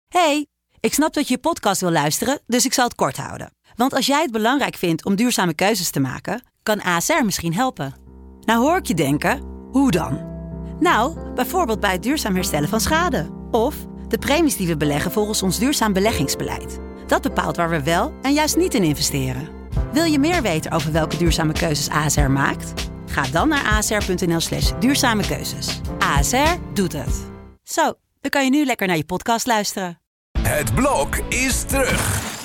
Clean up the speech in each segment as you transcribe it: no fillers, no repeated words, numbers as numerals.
Hey, ik snap dat je je podcast wil luisteren, dus ik zal het kort houden. Want als jij het belangrijk vindt om duurzame keuzes te maken, kan ASR misschien helpen. Nou hoor ik je denken, hoe dan? Nou, bijvoorbeeld bij het duurzaam herstellen van schade. Of de premies die we beleggen volgens ons duurzaam beleggingsbeleid. Dat bepaalt waar we wel en juist niet in investeren. Wil je meer weten over welke duurzame keuzes ASR maakt? Ga dan naar asr.nl/duurzame keuzes. ASR doet het. Zo, dan kan je nu lekker naar je podcast luisteren. Het blok is terug.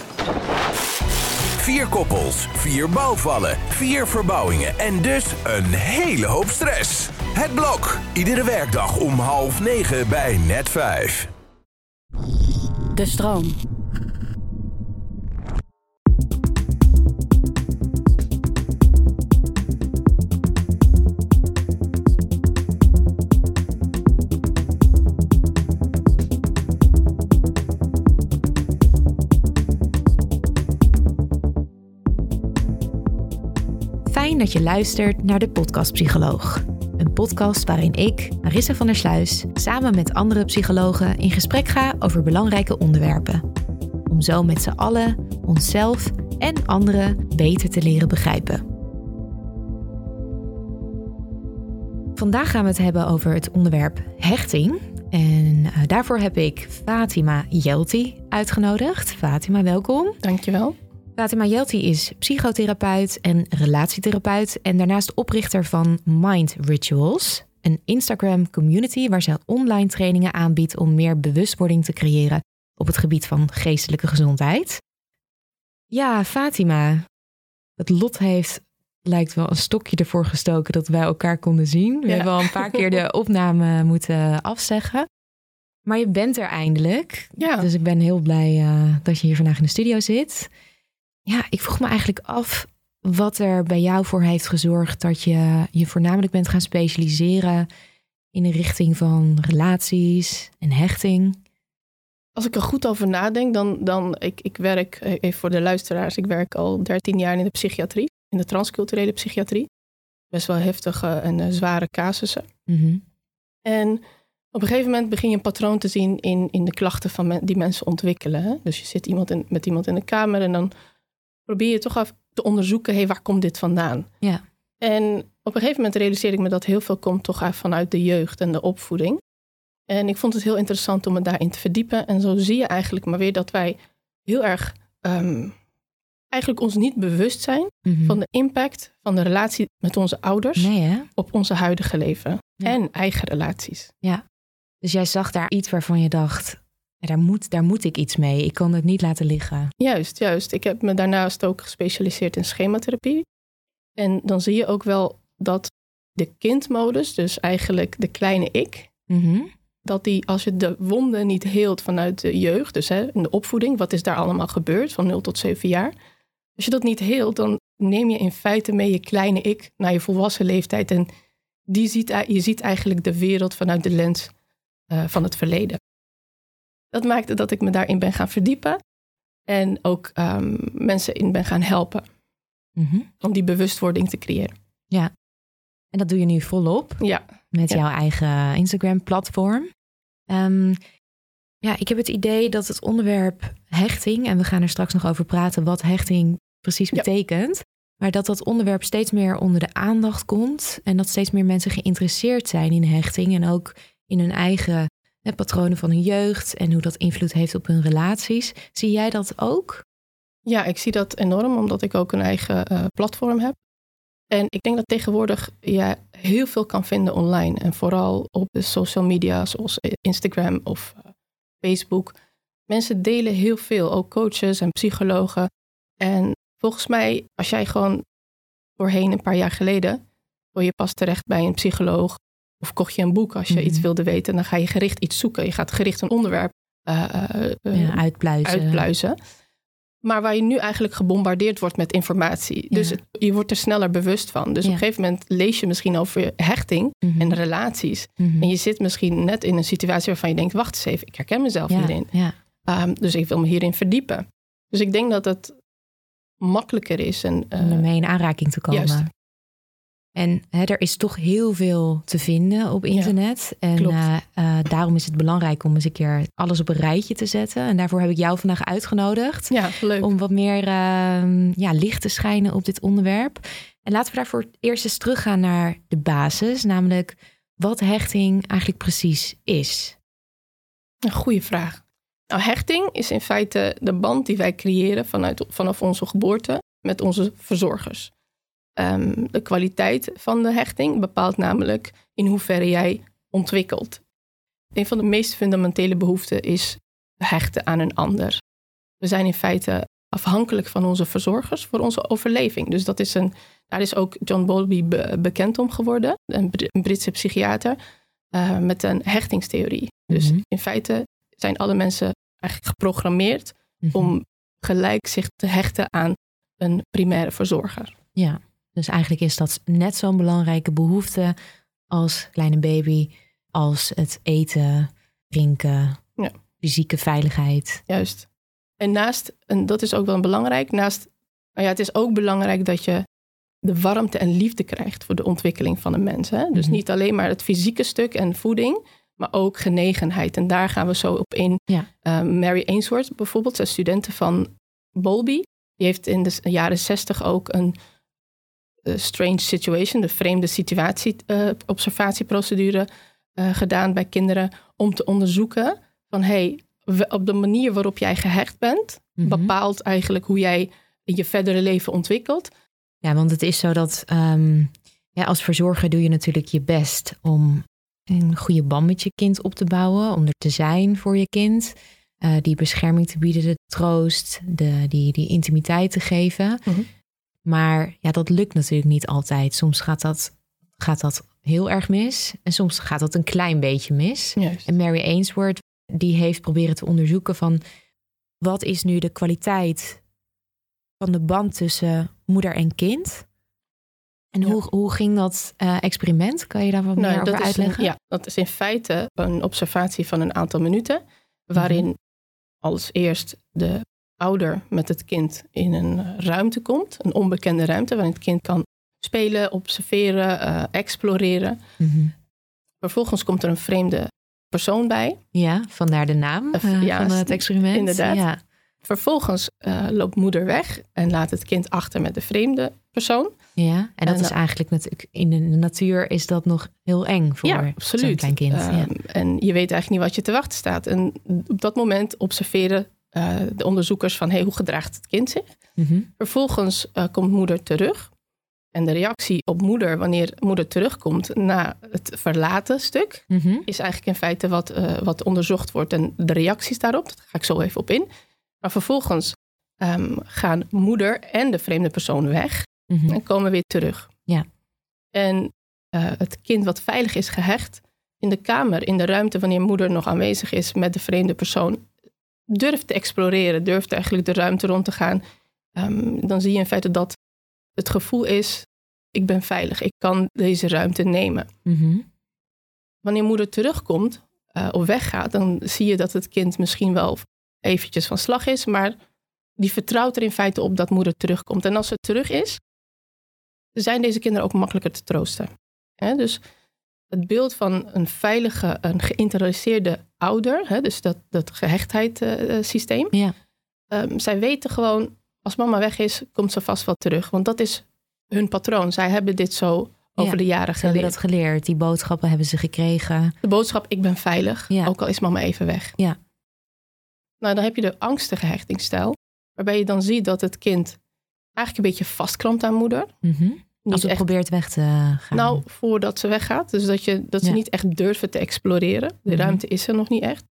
4 koppels, 4 bouwvallen, 4 verbouwingen en dus een hele hoop stress. Het blok, iedere werkdag om 8:30 bij Net5. De stroom. Fijn dat je luistert naar de Podcast Psycholoog. Een podcast waarin ik, Marissa van der Sluis, samen met andere psychologen in gesprek ga over belangrijke onderwerpen. Om zo met z'n allen onszelf en anderen beter te leren begrijpen. Vandaag gaan we het hebben over het onderwerp hechting. En daarvoor heb ik Fatima Yelty uitgenodigd. Fatima, welkom. Dankjewel. Fatima Yelty is psychotherapeut en relatietherapeut en daarnaast oprichter van Mind Rituals, een Instagram community waar ze online trainingen aanbiedt om meer bewustwording te creëren op het gebied van geestelijke gezondheid. Ja, Fatima, het lot heeft, lijkt wel, een stokje ervoor gestoken dat wij elkaar konden zien. We hebben al een paar keer de opname moeten afzeggen. Maar je bent er eindelijk. Ja. Dus ik ben heel blij dat je hier vandaag in de studio zit. Ja, ik vroeg me eigenlijk af wat er bij jou voor heeft gezorgd dat je je voornamelijk bent gaan specialiseren in de richting van relaties en hechting. Als ik er goed over nadenk, dan ik werk, even voor de luisteraars, ik werk al 13 jaar in de psychiatrie, in de transculturele psychiatrie. Best wel heftige en zware casussen. Mm-hmm. En op een gegeven moment begin je een patroon te zien in de klachten van die mensen ontwikkelen. Hè? Dus je zit met iemand in de kamer en dan probeer je toch even te onderzoeken, waar komt dit vandaan? Ja. En op een gegeven moment realiseerde ik me dat heel veel komt toch vanuit de jeugd en de opvoeding. En ik vond het heel interessant om me daarin te verdiepen. En zo zie je eigenlijk maar weer dat wij heel erg eigenlijk ons niet bewust zijn van de impact van de relatie met onze ouders op onze huidige leven en eigen relaties. Ja, dus jij zag daar iets waarvan je dacht, daar moet ik iets mee. Ik kan het niet laten liggen. Juist. Ik heb me daarnaast ook gespecialiseerd in schematherapie. En dan zie je ook wel dat de kindmodus, dus eigenlijk de kleine ik, dat die, als je de wonden niet heelt vanuit de jeugd, dus in de opvoeding, wat is daar allemaal gebeurd van 0 tot 7 jaar. Als je dat niet heelt, dan neem je in feite mee je kleine ik naar je volwassen leeftijd. En je ziet eigenlijk de wereld vanuit de lens van het verleden. Dat maakte dat ik me daarin ben gaan verdiepen. En ook mensen in ben gaan helpen. Om die bewustwording te creëren. Ja, en dat doe je nu volop. Ja. Met jouw eigen Instagram-platform. Ik heb het idee dat het onderwerp hechting, en we gaan er straks nog over praten wat hechting precies betekent, maar dat onderwerp steeds meer onder de aandacht komt en dat steeds meer mensen geïnteresseerd zijn in hechting en ook in hun eigen patronen van hun jeugd en hoe dat invloed heeft op hun relaties. Zie jij dat ook? Ja, ik zie dat enorm, omdat ik ook een eigen platform heb. En ik denk dat tegenwoordig je heel veel kan vinden online. En vooral op de social media zoals Instagram of Facebook. Mensen delen heel veel, ook coaches en psychologen. En volgens mij, als jij gewoon voorheen een paar jaar geleden, wil je pas terecht bij een psycholoog of kocht je een boek als je iets wilde weten, dan ga je gericht iets zoeken. Je gaat gericht een onderwerp uitpluizen. Maar waar je nu eigenlijk gebombardeerd wordt met informatie. Ja. Dus je wordt er sneller bewust van. Dus op een gegeven moment lees je misschien over hechting en relaties. En je zit misschien net in een situatie waarvan je denkt, wacht eens even, ik herken mezelf hierin. Ja. Dus ik wil me hierin verdiepen. Dus ik denk dat het makkelijker is. Om ermee in aanraking te komen. Juist. En er is toch heel veel te vinden op internet. Ja, en daarom is het belangrijk om eens een keer alles op een rijtje te zetten. En daarvoor heb ik jou vandaag uitgenodigd. Ja, leuk. Om wat meer licht te schijnen op dit onderwerp. En laten we daarvoor eerst eens teruggaan naar de basis. Namelijk wat hechting eigenlijk precies is. Een goede vraag. Nou, hechting is in feite de band die wij creëren vanaf onze geboorte met onze verzorgers. De kwaliteit van de hechting bepaalt namelijk in hoeverre jij ontwikkelt. Een van de meest fundamentele behoeften is hechten aan een ander. We zijn in feite afhankelijk van onze verzorgers voor onze overleving. Dus daar is ook John Bowlby bekend om geworden, een Britse psychiater, met een hechtingstheorie. Dus in feite zijn alle mensen eigenlijk geprogrammeerd om gelijk zich te hechten aan een primaire verzorger. Ja, dus eigenlijk is dat net zo'n belangrijke behoefte als kleine baby, als het eten, drinken, fysieke veiligheid. Juist. En dat is ook wel belangrijk, het is ook belangrijk dat je de warmte en liefde krijgt voor de ontwikkeling van een mens. Hè? Dus niet alleen maar het fysieke stuk en voeding, maar ook genegenheid. En daar gaan we zo op in. Ja. Mary Ainsworth bijvoorbeeld, een studente van Bowlby, die heeft in de jaren 60 ook een strange situation, de vreemde situatie, observatieprocedure gedaan bij kinderen om te onderzoeken van op de manier waarop jij gehecht bent, bepaalt eigenlijk hoe jij in je verdere leven ontwikkelt. Ja, want het is zo dat als verzorger doe je natuurlijk je best om een goede band met je kind op te bouwen, om er te zijn voor je kind, die bescherming te bieden, de troost, die intimiteit te geven. Maar dat lukt natuurlijk niet altijd. Soms gaat dat heel erg mis en soms gaat dat een klein beetje mis. Juist. En Mary Ainsworth, die heeft proberen te onderzoeken van wat is nu de kwaliteit van de band tussen moeder en kind. En hoe ging dat experiment? Kan je daar wat meer over uitleggen? Dat is in feite een observatie van een aantal minuten, waarin als eerst de ouder met het kind in een ruimte komt, een onbekende ruimte, waarin het kind kan spelen, observeren, exploreren. Vervolgens komt er een vreemde persoon bij. Ja, vandaar de naam van het experiment. Inderdaad. Ja. Vervolgens loopt moeder weg en laat het kind achter met de vreemde persoon. Ja, en dat is eigenlijk natuurlijk in de natuur is dat nog heel eng voor zo'n klein kind. En je weet eigenlijk niet wat je te wachten staat. En op dat moment observeren de onderzoekers van hoe gedraagt het kind zich. Vervolgens komt moeder terug. En de reactie op moeder, wanneer moeder terugkomt na het verlaten stuk, is eigenlijk in feite wat onderzocht wordt. En de reacties daarop, daar ga ik zo even op in. Maar vervolgens gaan moeder en de vreemde persoon weg en komen weer terug. Ja. En het kind wat veilig is gehecht in de kamer, in de ruimte wanneer moeder nog aanwezig is met de vreemde persoon, durft te exploreren, durft eigenlijk de ruimte rond te gaan. Dan zie je in feite dat het gevoel is, ik ben veilig, ik kan deze ruimte nemen. Wanneer moeder terugkomt of weggaat, dan zie je dat het kind misschien wel eventjes van slag is, maar die vertrouwt er in feite op dat moeder terugkomt. En als ze terug is, zijn deze kinderen ook makkelijker te troosten. Dus het beeld van een veilige, een geïnternaliseerde ouder, dus dat gehechtheidssysteem. Zij weten gewoon, als mama weg is, komt ze vast wel terug. Want dat is hun patroon. Zij hebben dit zo over de jaren geleerd. Ze hebben dat geleerd. Die boodschappen hebben ze gekregen. De boodschap, ik ben veilig, ook al is mama even weg. Ja. Nou, dan heb je de angstige hechtingsstijl, waarbij je dan ziet dat het kind eigenlijk een beetje vastklampt aan moeder. Als ze probeert weg te gaan. Nou, voordat ze weggaat. Dus dat ze niet echt durven te exploreren. De ruimte is er nog niet echt.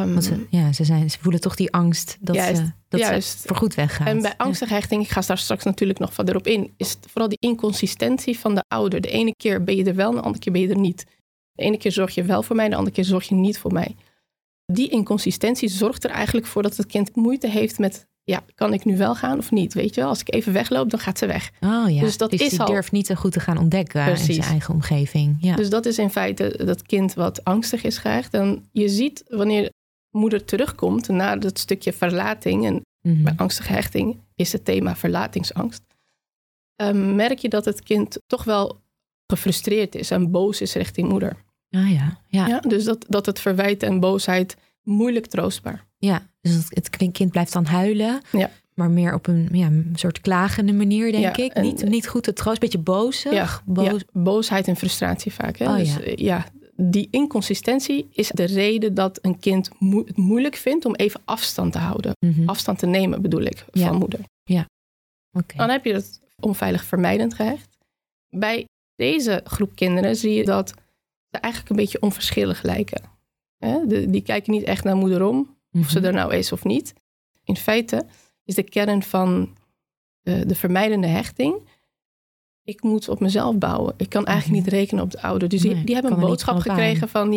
Ze voelen toch die angst dat ze voorgoed weggaat. En bij angstige hechting, ik ga daar straks natuurlijk nog verder op in, is vooral die inconsistentie van de ouder. De ene keer ben je er wel, de andere keer ben je er niet. De ene keer zorg je wel voor mij, de andere keer zorg je niet voor mij. Die inconsistentie zorgt er eigenlijk voor dat het kind moeite heeft met, kan ik nu wel gaan of niet? Weet je wel, als ik even wegloop, dan gaat ze weg. Oh ja, dus die durft niet zo goed te gaan ontdekken in zijn eigen omgeving. Ja. Dus dat is in feite dat kind wat angstig is gehecht. En je ziet wanneer moeder terugkomt na dat stukje verlating, en bij angstige hechting is het thema verlatingsangst, merk je dat het kind toch wel gefrustreerd is en boos is richting moeder. Ah ja. Ja, dus dat het verwijt en boosheid moeilijk troostbaar. Ja, dus het kind blijft dan huilen. Ja. Maar meer op een soort klagende manier, denk ik. En, niet goed te troosten, een beetje bozig. Boosheid en frustratie vaak. Hè? Oh, dus die inconsistentie is de reden dat een kind het moeilijk vindt om even afstand te houden. Mm-hmm. Afstand te nemen, bedoel ik, van moeder. Ja, oké. Dan heb je het onveilig vermijdend gehecht. Bij deze groep kinderen zie je dat ze eigenlijk een beetje onverschillig lijken. Die kijken niet echt naar moeder om, of ze er nou is of niet. In feite is de kern van de vermijdende hechting: ik moet op mezelf bouwen. Ik kan eigenlijk niet rekenen op de ouder. Dus die hebben een boodschap gekregen van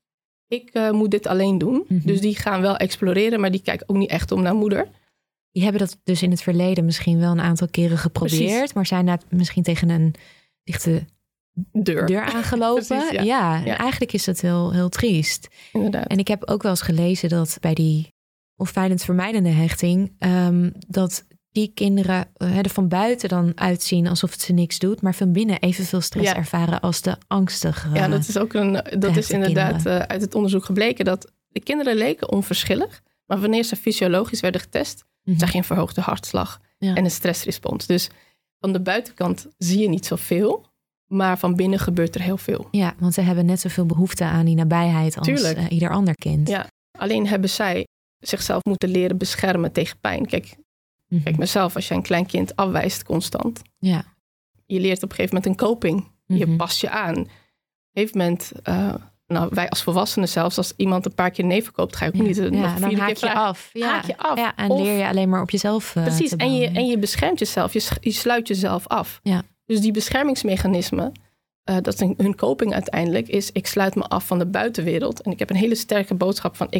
ik moet dit alleen doen. Mm-hmm. Dus die gaan wel exploreren, maar die kijken ook niet echt om naar moeder. Die hebben dat dus in het verleden misschien wel een aantal keren geprobeerd. Precies. Maar zijn misschien tegen een dichte deur aangelopen. Precies, ja. En eigenlijk is dat heel, heel triest. Inderdaad. En ik heb ook wel eens gelezen dat bij die onveilig vermijdende hechting, dat die kinderen er van buiten dan uitzien alsof het ze niks doet, maar van binnen evenveel stress ervaren als de angstige. Ja, dat is inderdaad uit het onderzoek gebleken dat de kinderen leken onverschillig, maar wanneer ze fysiologisch werden getest, zag je een verhoogde hartslag en een stressrespons. Dus van de buitenkant zie je niet zoveel, maar van binnen gebeurt er heel veel. Ja, want ze hebben net zoveel behoefte aan die nabijheid als ieder ander kind. Ja, alleen hebben zij zichzelf moeten leren beschermen tegen pijn. Kijk, mezelf, als je een klein kind afwijst constant. Ja. Je leert op een gegeven moment een coping. Je past je aan. Op een gegeven moment, wij als volwassenen zelfs, als iemand een paar keer nee verkoopt, ga je ook niet nog 4 keer vragen. Haak je af. Ja, en leer je alleen maar op jezelf precies, te en je beschermt jezelf. Je sluit jezelf af. Ja. Dus die beschermingsmechanismen, dat is hun coping uiteindelijk, is ik sluit me af van de buitenwereld. En ik heb een hele sterke boodschap van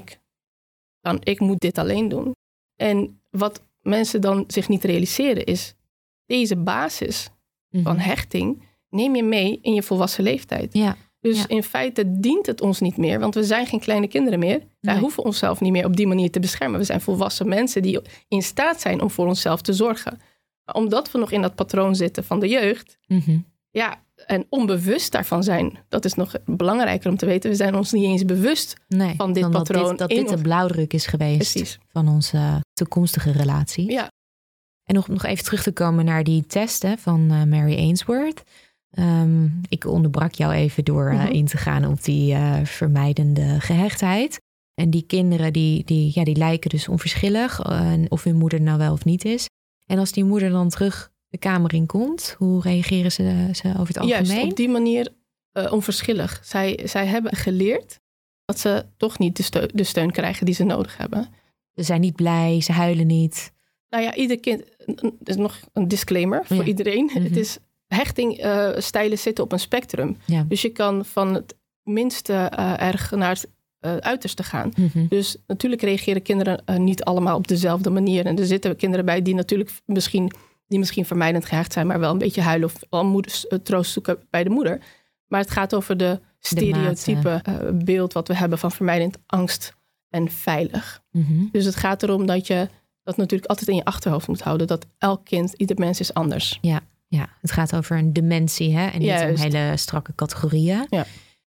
ik moet dit alleen doen. En wat mensen dan zich niet realiseren is, deze basis van hechting neem je mee in je volwassen leeftijd. Ja. Dus in feite dient het ons niet meer, want we zijn geen kleine kinderen meer. Wij hoeven onszelf niet meer op die manier te beschermen. We zijn volwassen mensen die in staat zijn om voor onszelf te zorgen. Maar omdat we nog in dat patroon zitten van de jeugd, en onbewust daarvan zijn, dat is nog belangrijker om te weten. We zijn ons niet eens bewust van dit patroon. Dat dit de blauwdruk is geweest van onze toekomstige relatie. Ja. En nog even terug te komen naar die testen van Mary Ainsworth. Ik onderbrak jou even door in te gaan op die vermijdende gehechtheid. En die kinderen die lijken dus onverschillig, of hun moeder nou wel of niet is. En als die moeder dan terug de kamer in komt, hoe reageren ze over het algemeen? Juist, op die manier onverschillig. Zij hebben geleerd dat ze toch niet de steun krijgen die ze nodig hebben. Ze zijn niet blij, ze huilen niet. Nou ja, ieder kind, er is nog een disclaimer voor iedereen. Het is hechtingstijlen zitten op een spectrum. Ja. Dus je kan van het minste erg naar het uiterste gaan. Dus natuurlijk reageren kinderen niet allemaal op dezelfde manier. En er zitten kinderen bij die natuurlijk misschien vermijdend gehecht zijn, maar wel een beetje huilen of al troost zoeken bij de moeder. Maar het gaat over de stereotype beeld wat we hebben van vermijdend angst en veilig. Dus het gaat erom dat je dat natuurlijk altijd in je achterhoofd moet houden, dat elk kind, ieder mens is anders. Ja, het gaat over een dimensie, hè? En niet om hele strakke categorieën. Ja.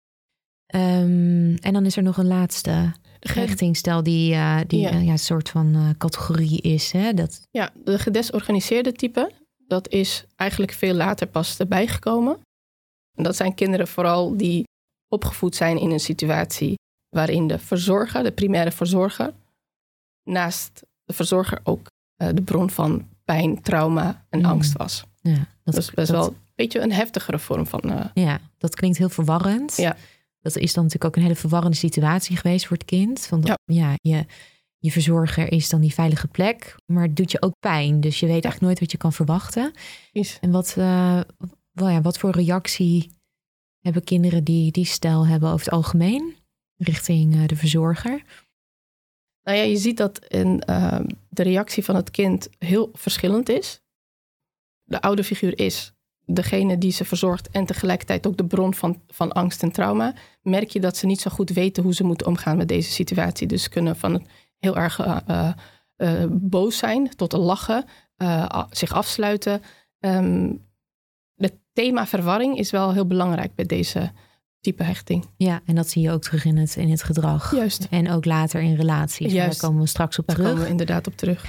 En dan is er nog een laatste hechtingstijl die een soort van categorie is. Hè? Ja, de gedesorganiseerde type, dat is eigenlijk veel later pas erbij gekomen. En dat zijn kinderen vooral die opgevoed zijn in een situatie waarin de verzorger, de primaire verzorger, naast de verzorger ook de bron van pijn, trauma en angst was. Ja, dat is best wel een beetje een heftigere vorm van... Ja, dat klinkt heel verwarrend. Ja. Dat is dan natuurlijk ook een hele verwarrende situatie geweest voor het kind. Want je verzorger is dan die veilige plek, maar het doet je ook pijn. Dus je weet echt nooit wat je kan verwachten. Precies. En wat voor reactie hebben kinderen die stijl hebben over het algemeen richting de verzorger? Nou ja, je ziet dat de reactie van het kind heel verschillend is. De ouderfiguur is degene die ze verzorgt en tegelijkertijd ook de bron van angst en trauma. Merk je dat ze niet zo goed weten hoe ze moeten omgaan met deze situatie. Dus ze kunnen van het heel erg boos zijn tot een lachen, zich afsluiten. het thema verwarring is wel heel belangrijk bij deze type hechting. Ja, en dat zie je ook terug in het gedrag. Juist. En ook later in relaties. Juist. Daar komen we straks op terug. Daar komen we inderdaad op terug.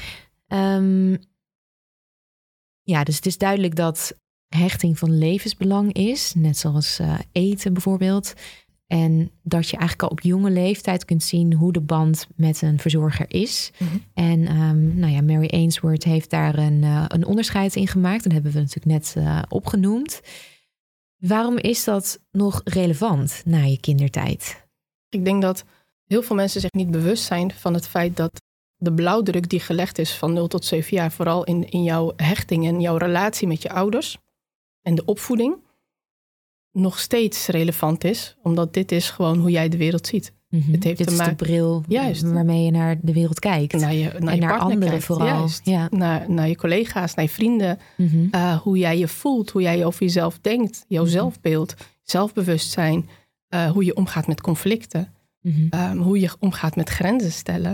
Dus het is duidelijk dat hechting van levensbelang is. Net zoals eten bijvoorbeeld. En dat je eigenlijk al op jonge leeftijd kunt zien hoe de band met een verzorger is. Mm-hmm. En Mary Ainsworth heeft daar een onderscheid in gemaakt. Dat hebben we natuurlijk net opgenoemd. Waarom is dat nog relevant na je kindertijd? Ik denk dat heel veel mensen zich niet bewust zijn van het feit dat de blauwdruk die gelegd is van 0 tot 7 jaar... vooral in jouw hechting en jouw relatie met je ouders en de opvoeding... nog steeds relevant is. Omdat dit is gewoon hoe jij de wereld ziet. Mm-hmm. Het heeft dit is de bril waarmee je naar de wereld kijkt. Naar je anderen kijkt. vooral. Juist. Ja. Naar je collega's, naar je vrienden. Mm-hmm. Hoe jij je voelt, hoe jij over jezelf denkt. Jouw zelfbeeld, zelfbewustzijn. Hoe je omgaat met conflicten. Mm-hmm. Hoe je omgaat met grenzen stellen.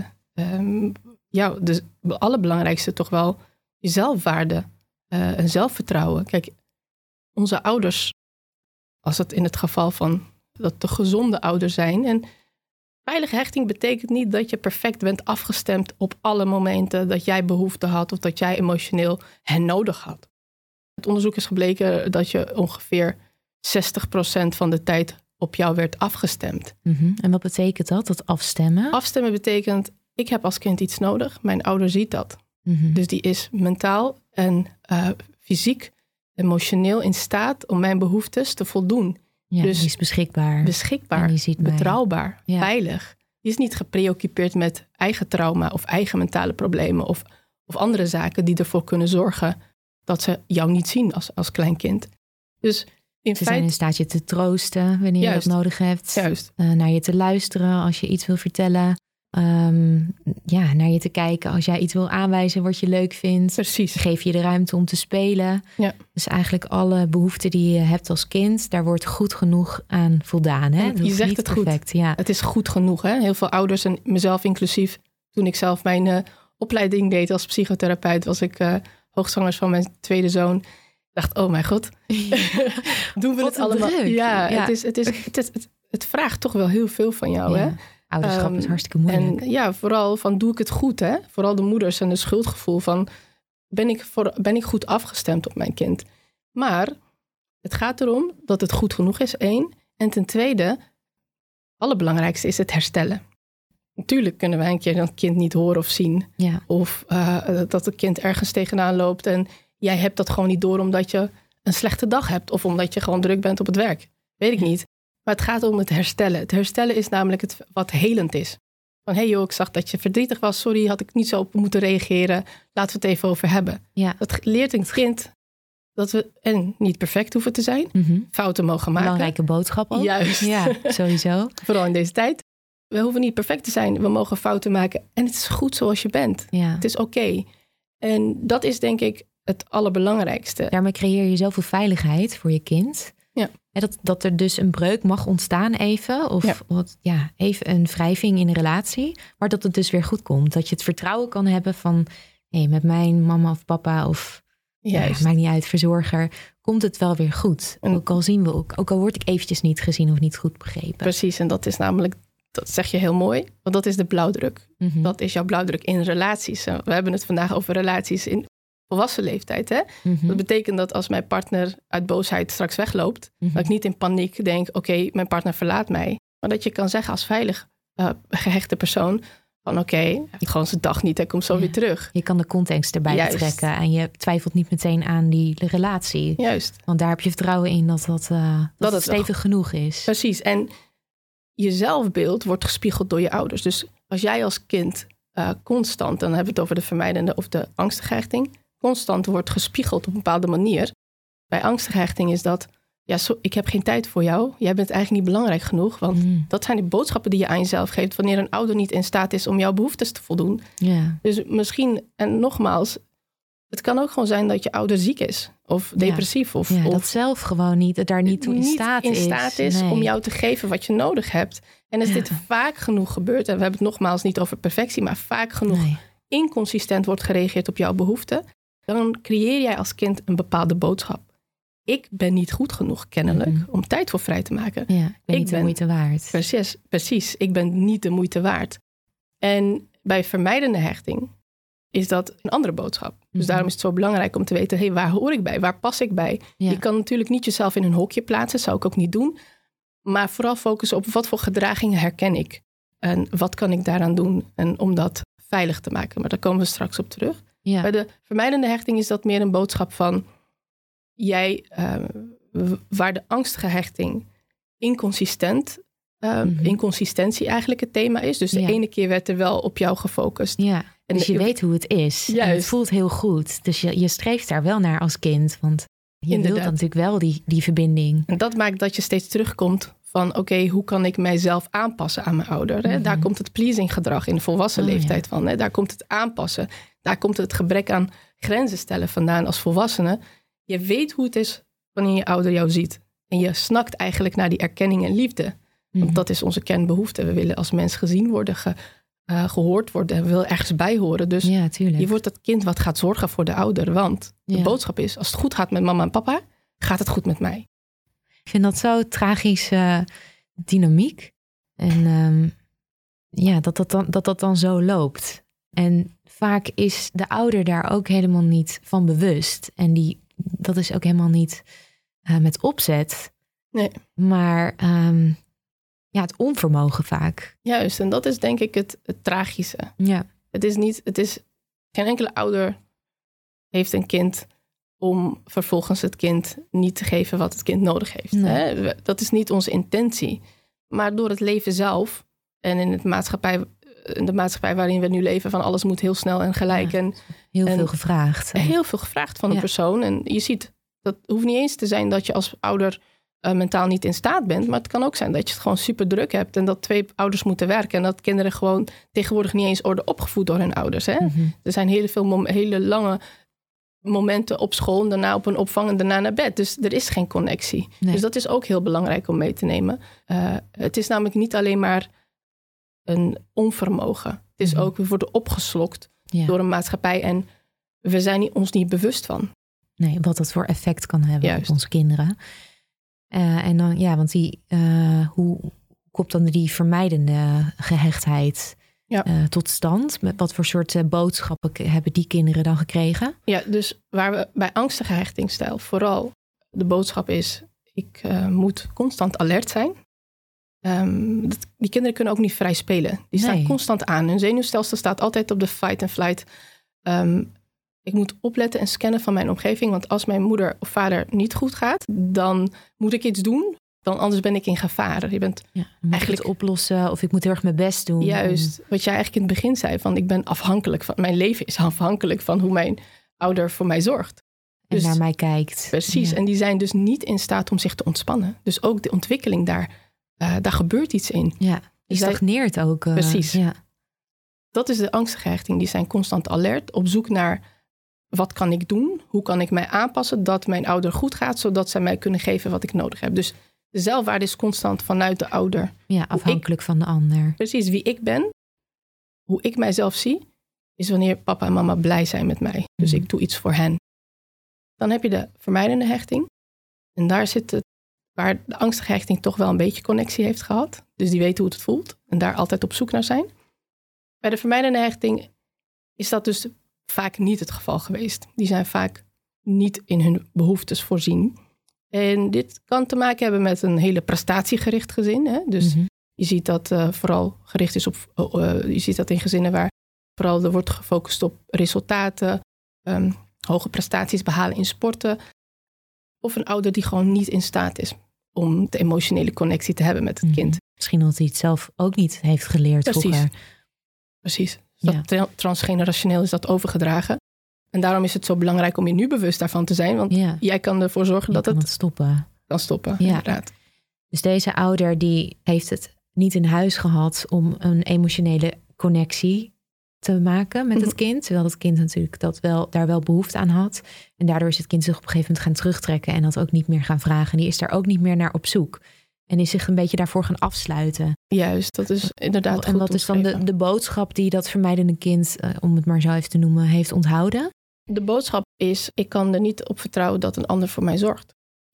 Dus het allerbelangrijkste toch wel je zelfwaarde en zelfvertrouwen. Kijk, onze ouders... Als het in het geval van dat de gezonde ouders zijn. En veilige hechting betekent niet dat je perfect bent afgestemd op alle momenten dat jij behoefte had of dat jij emotioneel hen nodig had. Het onderzoek is gebleken dat je ongeveer 60% van de tijd op jou werd afgestemd. Mm-hmm. En wat betekent dat afstemmen? Afstemmen betekent, ik heb als kind iets nodig. Mijn ouder ziet dat. Mm-hmm. Dus die is mentaal en fysiek, emotioneel in staat om mijn behoeftes te voldoen. Ja, dus die is beschikbaar. Beschikbaar, betrouwbaar, veilig. Die is niet gepreoccupeerd met eigen trauma of eigen mentale problemen of andere zaken die ervoor kunnen zorgen dat ze jou niet zien als klein kind. Dus in feite zijn in staat je te troosten wanneer je dat nodig hebt. Juist. Naar je te luisteren als je iets wil vertellen. Naar je te kijken als jij iets wil aanwijzen wat je leuk vindt. Precies. Geef je de ruimte om te spelen. Ja. Dus eigenlijk alle behoeften die je hebt als kind, daar wordt goed genoeg aan voldaan. Hè? Je zegt het perfect, goed. Ja. Het is goed genoeg. Hè? Heel veel ouders en mezelf inclusief. Toen ik zelf mijn opleiding deed als psychotherapeut, was ik hoogzwangers van mijn tweede zoon. Ik dacht, oh mijn god. Doen we het allemaal? Ja. Het vraagt toch wel heel veel van jou. Hè? Ouderschap is hartstikke moeilijk. En vooral van doe ik het goed, hè? Vooral de moeders en de schuldgevoel van ben ik goed afgestemd op mijn kind? Maar het gaat erom dat het goed genoeg is, 1. En ten tweede, het allerbelangrijkste is het herstellen. Natuurlijk kunnen wij een keer een kind niet horen of zien. Ja. Of dat het kind ergens tegenaan loopt en jij hebt dat gewoon niet door omdat je een slechte dag hebt. Of omdat je gewoon druk bent op het werk. Weet ik niet. Maar het gaat om het herstellen. Het herstellen is namelijk wat helend is. Van ik zag dat je verdrietig was. Sorry, had ik niet zo op moeten reageren. Laten we het even over hebben. Ja. Dat leert een kind dat we niet perfect hoeven te zijn. Mm-hmm. Fouten mogen maken. Belangrijke boodschap ook. Juist. Ja, sowieso. Vooral in deze tijd. We hoeven niet perfect te zijn. We mogen fouten maken. En het is goed zoals je bent. Ja. Het is oké. En dat is denk ik het allerbelangrijkste. Daarmee creëer je zoveel veiligheid voor je kind. Ja. Dat er dus een breuk mag ontstaan even. Of even een wrijving in een relatie. Maar dat het dus weer goed komt. Dat je het vertrouwen kan hebben van met mijn mama of papa of maakt niet uit, verzorger, komt het wel weer goed. Ook al zien we ook al word ik eventjes niet gezien of niet goed begrepen. Precies, en dat is namelijk, dat zeg je heel mooi, want dat is de blauwdruk. Mm-hmm. Dat is jouw blauwdruk in relaties. We hebben het vandaag over relaties in volwassen leeftijd. Hè? Mm-hmm. Dat betekent dat als mijn partner uit boosheid straks wegloopt, Mm-hmm. dat ik niet in paniek denk, oké, mijn partner verlaat mij. Maar dat je kan zeggen als veilig gehechte persoon van hij heeft gewoon zijn dag niet, hij komt zo weer terug. Je kan de context erbij betrekken en je twijfelt niet meteen aan die relatie. Juist. Want daar heb je vertrouwen in dat het stevig genoeg is. Precies. En je zelfbeeld wordt gespiegeld door je ouders. Dus als jij als kind constant, dan hebben we het over de vermijdende of de angstige hechting, constant wordt gespiegeld op een bepaalde manier. Bij angstige hechting is dat, ik heb geen tijd voor jou. Jij bent eigenlijk niet belangrijk genoeg. Want dat zijn de boodschappen die je aan jezelf geeft wanneer een ouder niet in staat is om jouw behoeftes te voldoen. Ja. Dus misschien, en nogmaals, het kan ook gewoon zijn dat je ouder ziek is. Of depressief. Of dat zelf gewoon niet, daar niet toe in staat is. Om jou te geven wat je nodig hebt. En als dit vaak genoeg gebeurt, en we hebben het nogmaals niet over perfectie, maar vaak genoeg inconsistent wordt gereageerd op jouw behoeften, dan creëer jij als kind een bepaalde boodschap. ik ben niet goed genoeg kennelijk om tijd voor vrij te maken. Ja, ik ben niet de moeite waard. Precies, ik ben niet de moeite waard. En bij vermijdende hechting is dat een andere boodschap. Dus daarom is het zo belangrijk om te weten, waar hoor ik bij? Waar pas ik bij? Ja. Je kan natuurlijk niet jezelf in een hokje plaatsen, dat zou ik ook niet doen. Maar vooral focussen op wat voor gedragingen herken ik. En wat kan ik daaraan doen en om dat veilig te maken. Maar daar komen we straks op terug. Ja. Bij de vermijdende hechting is dat meer een boodschap van waar de angstige hechting inconsistentie eigenlijk het thema is. Dus de ene keer werd er wel op jou gefocust. Ja, en dus je weet hoe het is. En het voelt heel goed. Dus je streeft daar wel naar als kind. Want je wilt natuurlijk wel die verbinding. En dat maakt dat je steeds terugkomt van hoe kan ik mijzelf aanpassen aan mijn ouder? Hè? Daar komt het pleasing gedrag in de volwassen leeftijd van. Hè? Daar komt het aanpassen. Daar komt het gebrek aan grenzen stellen vandaan als volwassene. Je weet hoe het is wanneer je ouder jou ziet. En je snakt eigenlijk naar die erkenning en liefde. Want dat is onze kernbehoefte. We willen als mens gezien worden, gehoord worden. En we willen ergens bij horen. Dus je wordt dat kind wat gaat zorgen voor de ouder. Want de boodschap is, als het goed gaat met mama en papa, gaat het goed met mij. Ik vind dat zo tragische dynamiek. En dat dan zo loopt. En vaak is de ouder daar ook helemaal niet van bewust. En dat is ook helemaal niet met opzet. Nee. Maar het onvermogen vaak. Juist, en dat is denk ik het tragische. Ja. Geen enkele ouder heeft een kind om vervolgens het kind niet te geven wat het kind nodig heeft. Nee. Hè? Dat is niet onze intentie. Maar door het leven zelf en in de maatschappij waarin we nu leven, van alles moet heel snel en gelijk. Ja, heel veel gevraagd. Heel veel gevraagd van de persoon. En je ziet, dat hoeft niet eens te zijn dat je als ouder mentaal niet in staat bent. Maar het kan ook zijn dat je het gewoon super druk hebt en dat 2 ouders moeten werken. En dat kinderen gewoon tegenwoordig niet eens worden opgevoed door hun ouders. Hè? Mm-hmm. Er zijn hele lange momenten op school en daarna op een opvang en daarna naar bed. Dus er is geen connectie. Nee. Dus dat is ook heel belangrijk om mee te nemen. Het is namelijk niet alleen maar een onvermogen. Het is ook, we worden opgeslokt door een maatschappij en we zijn ons niet bewust van. Nee, wat dat voor effect kan hebben op onze kinderen. En dan, want hoe komt dan die vermijdende gehechtheid tot stand? Met wat voor soort boodschappen hebben die kinderen dan gekregen? Ja, dus waar we bij angstige hechtingsstijl vooral de boodschap is, ik moet constant alert zijn. Die kinderen kunnen ook niet vrij spelen. Die staan constant aan. Hun zenuwstelsel staat altijd op de fight and flight. Ik moet opletten en scannen van mijn omgeving. Want als mijn moeder of vader niet goed gaat, dan moet ik iets doen. Dan anders ben ik in gevaar. Je bent eigenlijk het oplossen of ik moet heel erg mijn best doen. Juist, wat jij eigenlijk in het begin zei, van ik ben afhankelijk van, mijn leven is afhankelijk van hoe mijn ouder voor mij zorgt. En naar mij kijkt. Precies, en die zijn dus niet in staat om zich te ontspannen. Dus ook de ontwikkeling daar gebeurt iets in. Ja, die stagneert ook. Precies. Ja. Dat is de angstige hechting. Die zijn constant alert, op zoek naar wat kan ik doen? Hoe kan ik mij aanpassen dat mijn ouder goed gaat, zodat zij mij kunnen geven wat ik nodig heb. Dus de zelfwaarde is constant vanuit de ouder. Ja, afhankelijk van de ander. Precies, wie ik ben, hoe ik mijzelf zie, is wanneer papa en mama blij zijn met mij. Dus ik doe iets voor hen. Dan heb je de vermijdende hechting. En daar zit het, waar de angstige hechting toch wel een beetje connectie heeft gehad. Dus die weten hoe het voelt en daar altijd op zoek naar zijn. Bij de vermijdende hechting is dat dus vaak niet het geval geweest. Die zijn vaak niet in hun behoeftes voorzien. En dit kan te maken hebben met een hele prestatiegericht gezin. Hè? Dus je ziet dat vooral gericht is op... je ziet dat in gezinnen waar vooral er wordt gefocust op resultaten, hoge prestaties behalen in sporten. Of een ouder die gewoon niet in staat is om de emotionele connectie te hebben met het kind. Misschien omdat hij het zelf ook niet heeft geleerd vroeger. Precies. Transgenerationeel is dat overgedragen. En daarom is het zo belangrijk om je nu bewust daarvan te zijn. Want jij kan ervoor zorgen dat het stoppen. Kan stoppen. Ja. Inderdaad. Dus deze ouder die heeft het niet in huis gehad om een emotionele connectie te maken met het kind. Terwijl het kind natuurlijk daar wel behoefte aan had. En daardoor is het kind zich op een gegeven moment gaan terugtrekken. En dat ook niet meer gaan vragen. Die is daar ook niet meer naar op zoek. En is zich een beetje daarvoor gaan afsluiten. Juist, dat is inderdaad goed. En wat is dan de boodschap die dat vermijdende kind, om het maar zo even te noemen, heeft onthouden? De boodschap is, ik kan er niet op vertrouwen dat een ander voor mij zorgt.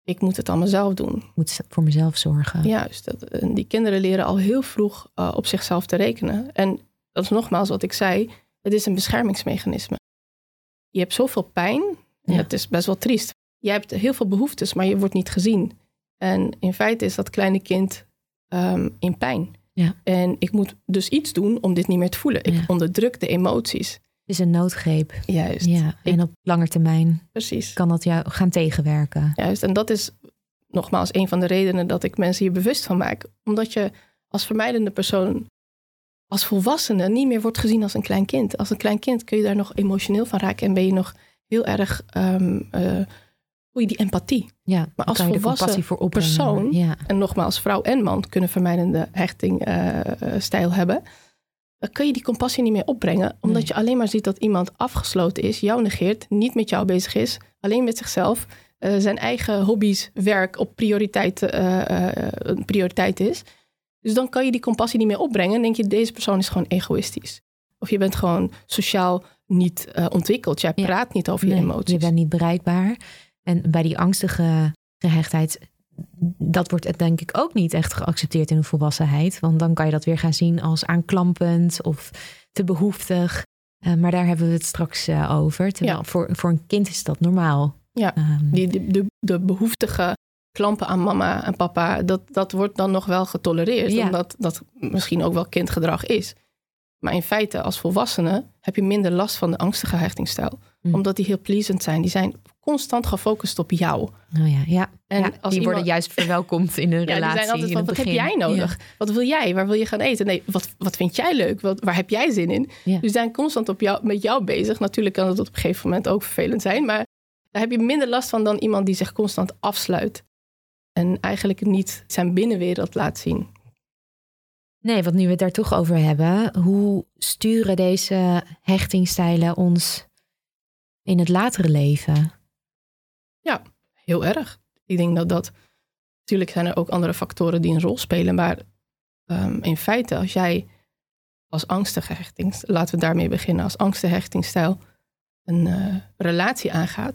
ik moet het allemaal zelf doen. Ik moet voor mezelf zorgen. Juist. Die kinderen leren al heel vroeg op zichzelf te rekenen. En dat is nogmaals wat ik zei. Het is een beschermingsmechanisme. Je hebt zoveel pijn. En het is best wel triest. Je hebt heel veel behoeftes, maar je wordt niet gezien. En in feite is dat kleine kind in pijn. Ja. En ik moet dus iets doen om dit niet meer te voelen. Ik onderdruk de emoties. Het is een noodgreep. Juist. Ja, en op lange termijn precies. Kan dat jou gaan tegenwerken. Juist, en dat is nogmaals een van de redenen dat ik mensen hier bewust van maak. Omdat je als vermijdende persoon, als volwassene, niet meer wordt gezien als een klein kind. Als een klein kind kun je daar nog emotioneel van raken en ben je nog heel erg voel je die empathie. Ja, maar als volwassen persoon, en nogmaals vrouw en man kunnen vermijdende hechtingstijl hebben, dan kun je die compassie niet meer opbrengen, omdat je alleen maar ziet dat iemand afgesloten is, jou negeert, niet met jou bezig is, alleen met zichzelf, zijn eigen hobby's, werk op prioriteit is. Dus dan kan je die compassie niet meer opbrengen en denk je, deze persoon is gewoon egoïstisch. Of je bent gewoon sociaal niet ontwikkeld. Jij praat niet over je emoties. Je bent niet bereikbaar. En bij die angstige gehechtheid, dat wordt denk ik ook niet echt geaccepteerd in de volwassenheid. Want dan kan je dat weer gaan zien als aanklampend of te behoeftig. Maar daar hebben we het straks over. Terwijl voor een kind is dat normaal. Ja, de behoeftige klampen aan mama en papa, dat wordt dan nog wel getolereerd. Ja. Omdat dat misschien ook wel kindgedrag is. Maar in feite, als volwassene heb je minder last van de angstige hechtingsstijl. Omdat die heel pleasant zijn. Die zijn constant gefocust op jou. Oh ja. En als die worden juist verwelkomd in een relatie. Die zijn altijd van, wat heb jij nodig? Ja. Wat wil jij? Waar wil je gaan eten? Nee, wat vind jij leuk? Waar heb jij zin in? Ja. Dus die zijn constant met jou bezig. Natuurlijk kan het op een gegeven moment ook vervelend zijn. Maar daar heb je minder last van dan iemand die zich constant afsluit. En eigenlijk niet zijn binnenwereld laat zien. Nee, want nu we het daar toch over hebben, hoe sturen deze hechtingstijlen ons in het latere leven? Ja, heel erg. Ik denk dat natuurlijk zijn er ook andere factoren die een rol spelen, maar in feite als jij als angstige hechtingstijl, laten we daarmee beginnen, als angstige hechtingstijl een relatie aangaat,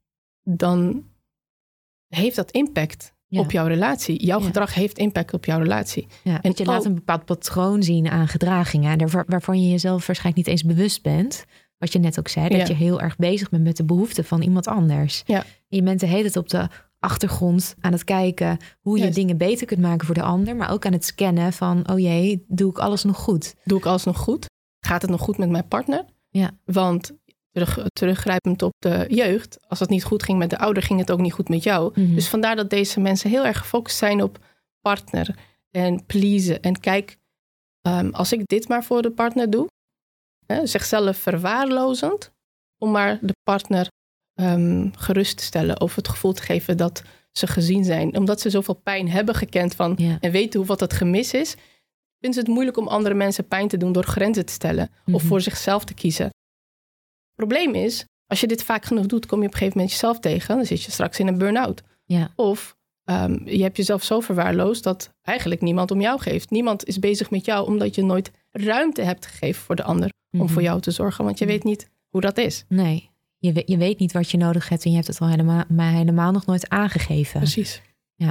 dan heeft dat impact op jouw relatie. Jouw gedrag heeft impact op jouw relatie. Ja, en je laat een bepaald patroon zien aan gedragingen waarvan je jezelf waarschijnlijk niet eens bewust bent. Wat je net ook zei, dat je heel erg bezig bent met de behoeften van iemand anders. Ja. Je bent de hele tijd op de achtergrond aan het kijken hoe je dingen beter kunt maken voor de ander, maar ook aan het scannen van, oh jee, doe ik alles nog goed? Doe ik alles nog goed? Gaat het nog goed met mijn partner? Ja. Want teruggrijpend op de jeugd, als het niet goed ging met de ouder, ging het ook niet goed met jou. Mm-hmm. Dus vandaar dat deze mensen heel erg gefocust zijn op partner en pleasen. En kijk, als ik dit maar voor de partner doe, zichzelf verwaarlozend, om maar de partner gerust te stellen of het gevoel te geven dat ze gezien zijn. Omdat ze zoveel pijn hebben gekend en weten wat het gemis is, vinden ze het moeilijk om andere mensen pijn te doen door grenzen te stellen of voor zichzelf te kiezen. Het probleem is, als je dit vaak genoeg doet, kom je op een gegeven moment jezelf tegen. Dan zit je straks in een burn-out. Ja. Of je hebt jezelf zo verwaarloosd dat eigenlijk niemand om jou geeft. Niemand is bezig met jou omdat je nooit ruimte hebt gegeven voor de ander om voor jou te zorgen. Want je weet niet hoe dat is. Nee, je weet niet wat je nodig hebt en je hebt het al helemaal nog nooit aangegeven. Precies. Ja.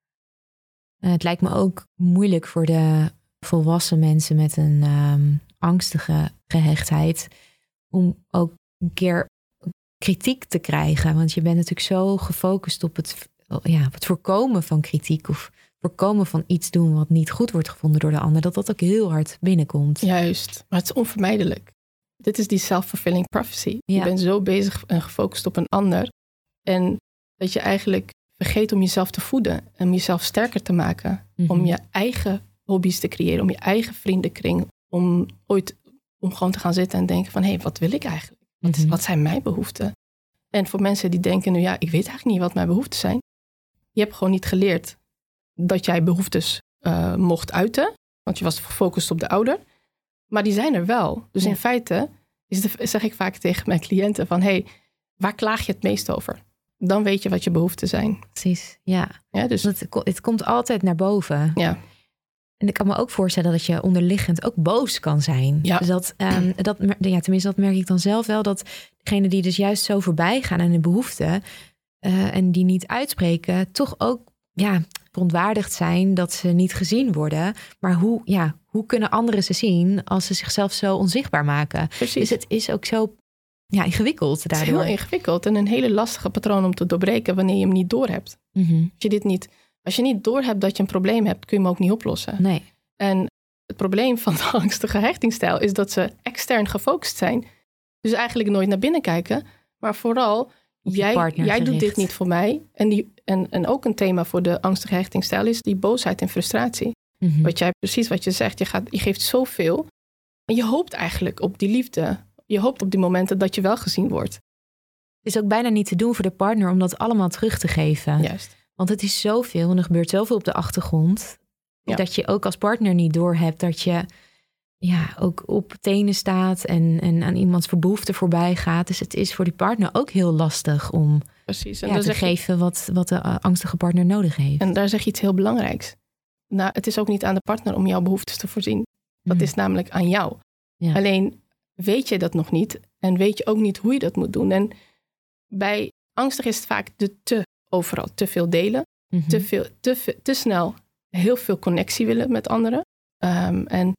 Het lijkt me ook moeilijk voor de volwassen mensen met een angstige gehechtheid om ook een keer kritiek te krijgen. Want je bent natuurlijk zo gefocust op het voorkomen van kritiek of voorkomen van iets doen wat niet goed wordt gevonden door de ander, dat ook heel hard binnenkomt. Juist, maar het is onvermijdelijk. Dit is die self-fulfilling prophecy. Ja. Je bent zo bezig en gefocust op een ander en dat je eigenlijk vergeet om jezelf te voeden en om jezelf sterker te maken. Mm-hmm. Om je eigen hobby's te creëren, om je eigen vriendenkring, om gewoon te gaan zitten en denken van, hé, wat wil ik eigenlijk? Wat zijn mijn behoeften? En voor mensen die denken, ik weet eigenlijk niet wat mijn behoeften zijn. Je hebt gewoon niet geleerd dat jij behoeftes mocht uiten. Want je was gefocust op de ouder. Maar die zijn er wel. Dus in feite zeg ik vaak tegen mijn cliënten van, waar klaag je het meest over? Dan weet je wat je behoeften zijn. Precies, ja. Dus het komt altijd naar boven. Ja. En ik kan me ook voorstellen dat je onderliggend ook boos kan zijn. Ja. Dus tenminste dat merk ik dan zelf wel. Dat degene die dus juist zo voorbij gaan aan de behoeften, en die niet uitspreken, toch ook verontwaardigd zijn dat ze niet gezien worden. Maar hoe kunnen anderen ze zien als ze zichzelf zo onzichtbaar maken? Precies. Dus het is ook zo ingewikkeld daardoor. Het is heel ingewikkeld en een hele lastige patroon om te doorbreken wanneer je hem niet doorhebt. Mm-hmm. Als je niet doorhebt dat je een probleem hebt, kun je hem ook niet oplossen. Nee. En het probleem van de angstige hechtingsstijl is dat ze extern gefocust zijn. Dus eigenlijk nooit naar binnen kijken, maar vooral jij doet dit niet voor mij. En ook een thema voor de angstige hechtingsstijl is die boosheid en frustratie. Mm-hmm. Precies wat je zegt, je geeft zoveel. En je hoopt eigenlijk op die liefde. Je hoopt op die momenten dat je wel gezien wordt. Het is ook bijna niet te doen voor de partner om dat allemaal terug te geven. Juist. Want het is zoveel en er gebeurt zoveel op de achtergrond. Ja. Dat je ook als partner niet doorhebt dat je ook op tenen staat en aan iemands behoefte voorbij gaat. Dus het is voor die partner ook heel lastig om te geven wat de angstige partner nodig heeft. En daar zeg je iets heel belangrijks. Nou, het is ook niet aan de partner om jouw behoeftes te voorzien. Dat is namelijk aan jou. Ja. Alleen weet je dat nog niet en weet je ook niet hoe je dat moet doen. En bij angstig is het vaak overal te veel delen, te snel heel veel connectie willen met anderen. En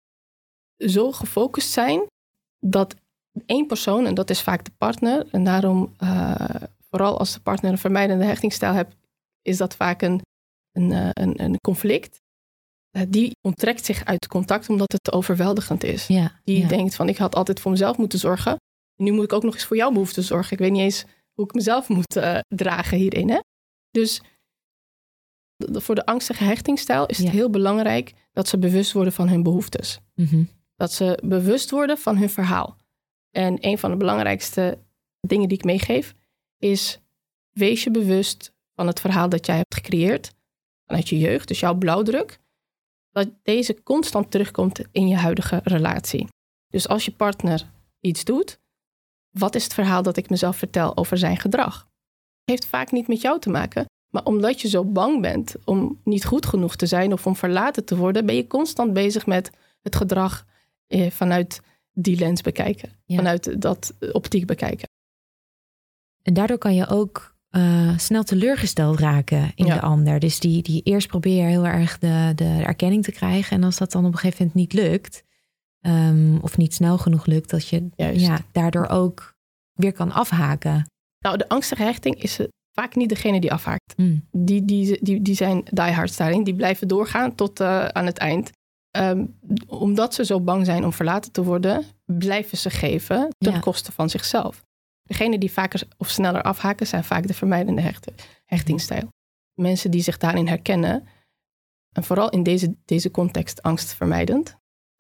zo gefocust zijn dat één persoon, en dat is vaak de partner, en daarom vooral als de partner een vermijdende hechtingsstijl hebt, is dat vaak een conflict. Die onttrekt zich uit contact omdat het te overweldigend is. Die denkt van, ik had altijd voor mezelf moeten zorgen. Nu moet ik ook nog eens voor jouw behoeften zorgen. Ik weet niet eens hoe ik mezelf moet dragen hierin. Hè? Dus voor de angstige hechtingsstijl is het heel belangrijk dat ze bewust worden van hun behoeftes. Mm-hmm. Dat ze bewust worden van hun verhaal. En een van de belangrijkste dingen die ik meegeef is, wees je bewust van het verhaal dat jij hebt gecreëerd vanuit je jeugd, dus jouw blauwdruk, dat deze constant terugkomt in je huidige relatie. Dus als je partner iets doet, wat is het verhaal dat ik mezelf vertel over zijn gedrag? Het heeft vaak niet met jou te maken, maar omdat je zo bang bent om niet goed genoeg te zijn of om verlaten te worden, ben je constant bezig met het gedrag vanuit die lens bekijken, vanuit dat optiek bekijken. En daardoor kan je ook snel teleurgesteld raken in de ander. Dus die eerst probeer heel erg de erkenning te krijgen. En als dat dan op een gegeven moment niet lukt, of niet snel genoeg lukt, dat je daardoor ook weer kan afhaken. Nou, de angstige hechting is vaak niet degene die afhaakt. Die zijn diehards daarin. Die blijven doorgaan tot aan het eind. Omdat ze zo bang zijn om verlaten te worden, blijven ze geven ten koste van zichzelf. Degene die vaker of sneller afhaken zijn vaak de vermijdende hechtingsstijl. Mensen die zich daarin herkennen, en vooral in deze context angstvermijdend,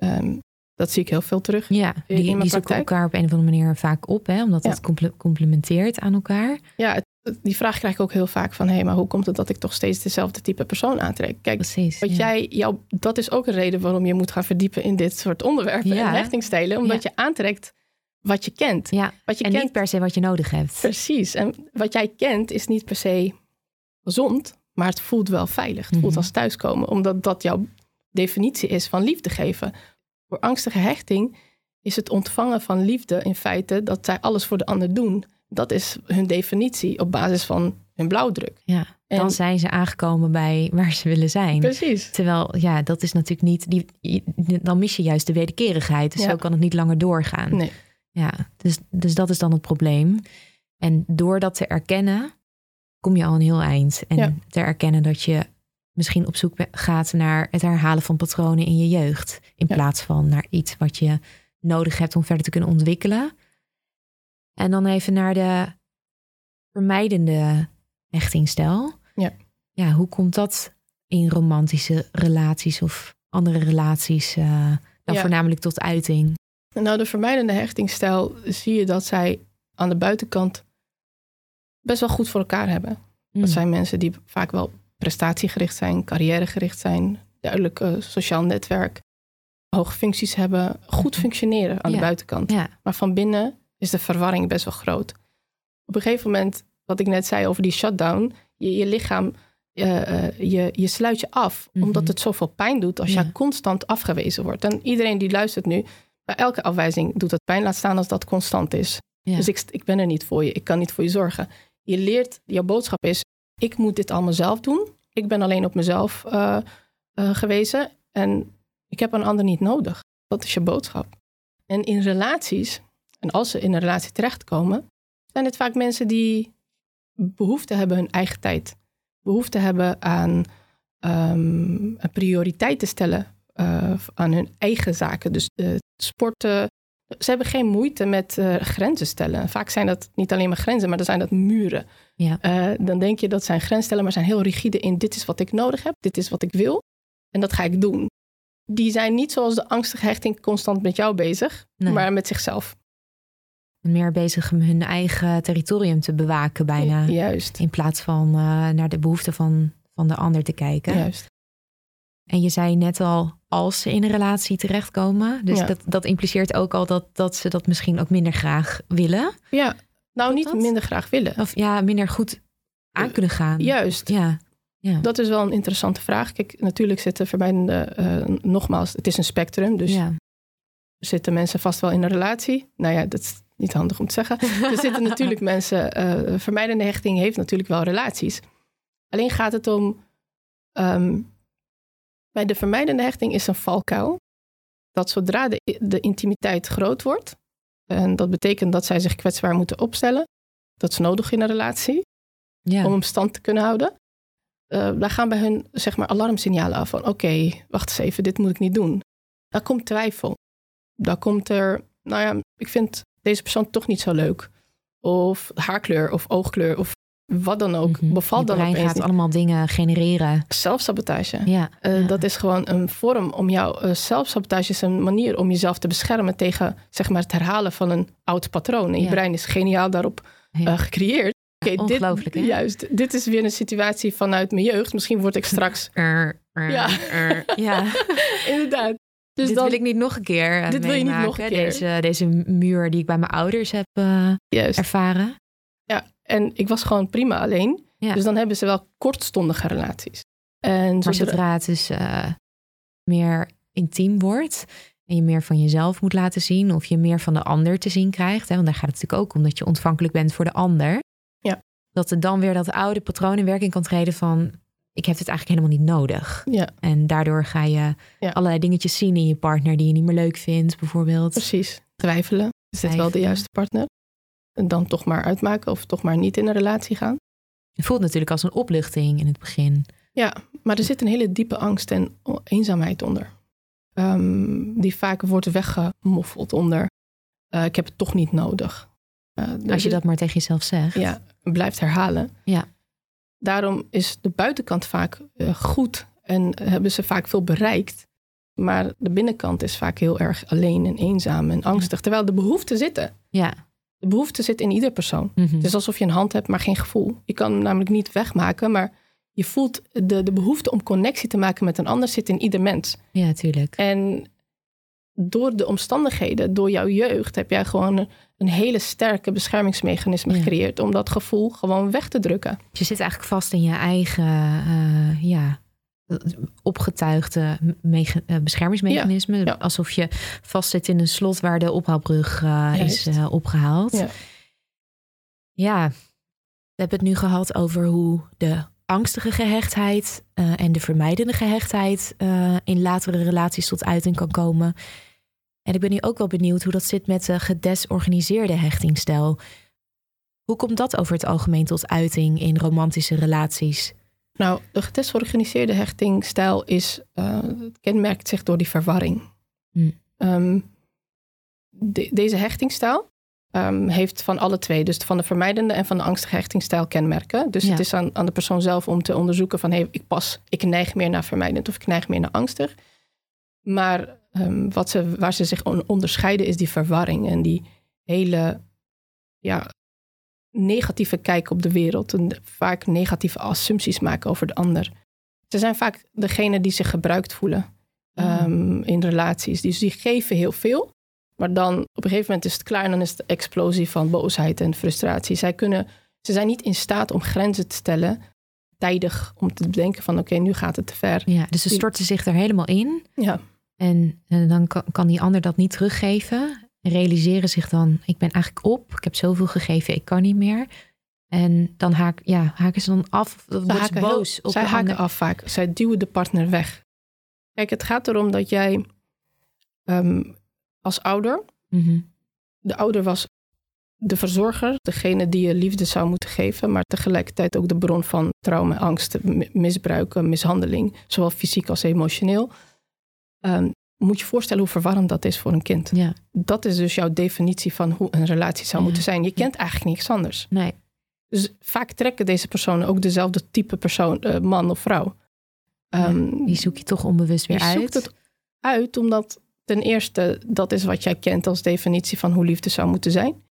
dat zie ik heel veel terug. Ja, die zoeken elkaar op een of andere manier vaak op, hè, omdat het complementeert aan elkaar. Ja, die vraag krijg ik ook heel vaak van, maar hoe komt het dat ik toch steeds dezelfde type persoon aantrek? Kijk, precies, dat is ook een reden waarom je moet gaan verdiepen in dit soort onderwerpen en hechtingsstijlen, omdat je aantrekt wat je kent. Ja, niet per se wat je nodig hebt. Precies. En wat jij kent is niet per se gezond, maar het voelt wel veilig. Het voelt als thuiskomen, omdat dat jouw definitie is van liefde geven. Voor angstige hechting is het ontvangen van liefde in feite dat zij alles voor de ander doen. Dat is hun definitie op basis van hun blauwdruk. Ja, dan zijn ze aangekomen bij waar ze willen zijn. Precies. Terwijl, dat is natuurlijk niet, dan mis je juist de wederkerigheid. Dus zo kan het niet langer doorgaan. Nee. Ja, dus dat is dan het probleem. En door dat te erkennen, kom je al een heel eind. En te erkennen dat je misschien op zoek gaat naar het herhalen van patronen in je jeugd. In plaats van naar iets wat je nodig hebt om verder te kunnen ontwikkelen. En dan even naar de vermijdende hechtingsstijl. Ja, hoe komt dat in romantische relaties of andere relaties voornamelijk tot uiting? Nou, de vermijdende hechtingsstijl zie je dat zij aan de buitenkant best wel goed voor elkaar hebben. Dat zijn mensen die vaak wel prestatiegericht zijn, carrièregericht zijn, duidelijk sociaal netwerk, hoge functies hebben, goed functioneren aan de buitenkant. Ja. Maar van binnen is de verwarring best wel groot. Op een gegeven moment, wat ik net zei over die shutdown, je lichaam, je sluit je af, omdat het zoveel pijn doet als je constant afgewezen wordt. En iedereen die luistert nu, bij elke afwijzing doet het pijn, laat staan als dat constant is. Ja. Dus ik ben er niet voor je, ik kan niet voor je zorgen. je leert, jouw boodschap is, ik moet dit allemaal zelf doen. Ik ben alleen op mezelf gewezen en ik heb een ander niet nodig. Dat is je boodschap. En in relaties, en als ze in een relatie terechtkomen, zijn het vaak mensen die behoefte hebben hun eigen tijd. Behoefte hebben aan een prioriteit te stellen aan hun eigen zaken. Dus sporten. Ze hebben geen moeite met grenzen stellen. Vaak zijn dat niet alleen maar grenzen, maar dan zijn dat muren. Ja. Dan denk je dat zijn grenzen stellen, maar zijn heel rigide in dit is wat ik nodig heb, dit is wat ik wil en dat ga ik doen. Die zijn niet zoals de angstige hechting constant met jou bezig, maar met zichzelf. Meer bezig om hun eigen territorium te bewaken bijna. Juist. In plaats van naar de behoeften van de ander te kijken. Juist. En je zei net al, als ze in een relatie terechtkomen. Dus dat impliceert ook al dat ze dat misschien ook minder graag willen. Ja, nou niet minder graag willen. Of minder goed aan kunnen gaan. Juist. Ja. Dat is wel een interessante vraag. Kijk, natuurlijk zitten vermijdende, nogmaals, het is een spectrum. Dus zitten mensen vast wel in een relatie. Nou ja, dat is niet handig om te zeggen. Er zitten natuurlijk mensen, vermijdende hechting heeft natuurlijk wel relaties. Alleen gaat het om, bij de vermijdende hechting is een valkuil. Dat zodra de intimiteit groot wordt, en dat betekent dat zij zich kwetsbaar moeten opstellen. Dat is nodig in een relatie, om hem stand te kunnen houden. Daar gaan bij hun zeg maar alarmsignalen af van oké, wacht eens even, dit moet ik niet doen. Daar komt twijfel. Daar komt er, ik vind deze persoon toch niet zo leuk. Of haarkleur of oogkleur of wat dan ook. Bevalt dan opeens. Je brein gaat allemaal dingen genereren. Zelfsabotage. Ja. Dat is gewoon een vorm om jouw zelfsabotage is een manier om jezelf te beschermen tegen zeg maar het herhalen van een oud patroon. En je brein is geniaal daarop gecreëerd. Ongelooflijk, hè? Juist. Dit is weer een situatie vanuit mijn jeugd. Misschien word ik straks... Inderdaad. Dus dit wil ik niet nog een keer dit wil je niet nog een keer. Deze muur die ik bij mijn ouders heb ervaren. Ja, en ik was gewoon prima alleen. Ja. Dus dan hebben ze wel kortstondige relaties. Maar zodra het dus meer intiem wordt en je meer van jezelf moet laten zien of je meer van de ander te zien krijgt. Hè, want daar gaat het natuurlijk ook om dat je ontvankelijk bent voor de ander. Ja. Dat er dan weer dat oude patroon in werking kan treden van ik heb dit eigenlijk helemaal niet nodig. Ja. En daardoor ga je allerlei dingetjes zien in je partner die je niet meer leuk vindt bijvoorbeeld. Precies. Twijfelen. Is dit wel de juiste partner? En dan toch maar uitmaken of toch maar niet in een relatie gaan. Het voelt natuurlijk als een opluchting in het begin. Ja, maar er zit een hele diepe angst en eenzaamheid onder. Die vaak wordt weggemoffeld onder ik heb het toch niet nodig. Als je dat maar tegen jezelf zegt. Ja, blijft herhalen. Ja. Daarom is de buitenkant vaak goed en hebben ze vaak veel bereikt. Maar de binnenkant is vaak heel erg alleen en eenzaam en angstig. Terwijl de behoeften zitten. Ja. De behoefte zit in ieder persoon. Het is alsof je een hand hebt, maar geen gevoel. Je kan hem namelijk niet wegmaken, maar je voelt de behoefte om connectie te maken met een ander zit in ieder mens. Ja, tuurlijk. En door de omstandigheden, door jouw jeugd, heb jij gewoon een hele sterke beschermingsmechanisme gecreëerd om dat gevoel gewoon weg te drukken. Je zit eigenlijk vast in je eigen opgetuigde beschermingsmechanisme. Ja. Alsof je vast zit in een slot waar de ophaalbrug is opgehaald. Ja, we hebben het nu gehad over hoe de angstige gehechtheid en de vermijdende gehechtheid in latere relaties tot uiting kan komen. En ik ben nu ook wel benieuwd hoe dat zit met de gedesorganiseerde hechtingsstijl. Hoe komt dat over het algemeen tot uiting in romantische relaties? Nou, de gedesorganiseerde hechtingsstijl kenmerkt zich door die verwarring. Deze hechtingsstijl heeft van alle twee, dus van de vermijdende en van de angstige hechtingsstijl kenmerken. Dus het is aan de persoon zelf om te onderzoeken van ik neig meer naar vermijdend of ik neig meer naar angstig. Maar waar ze zich onderscheiden is die verwarring en die hele negatieve kijk op de wereld en vaak negatieve assumpties maken over de ander. Ze zijn vaak degene die zich gebruikt voelen in relaties. Dus die geven heel veel, maar dan op een gegeven moment is het klaar en dan is het de explosie van boosheid en frustratie. Ze zijn niet in staat om grenzen te stellen, tijdig om te bedenken van oké, nu gaat het te ver. Ja, dus ze storten zich er helemaal in. Ja. En dan kan die ander dat niet teruggeven. Realiseren zich dan, ik ben eigenlijk op. Ik heb zoveel gegeven, ik kan niet meer. En dan haken ze dan af. Zij boos. Zij haken af vaak. Zij duwen de partner weg. Kijk, het gaat erom dat jij als ouder... Mm-hmm. De ouder was de verzorger. Degene die je liefde zou moeten geven. Maar tegelijkertijd ook de bron van trauma, angst, misbruik, mishandeling. Zowel fysiek als emotioneel. Moet je voorstellen hoe verwarrend dat is voor een kind. Ja. Dat is dus jouw definitie van hoe een relatie zou moeten zijn. Je kent eigenlijk niks anders. Nee. Dus vaak trekken deze personen ook dezelfde type persoon, man of vrouw. Die zoek je toch onbewust weer uit? Je zoekt het uit omdat ten eerste dat is wat jij kent als definitie van hoe liefde zou moeten zijn.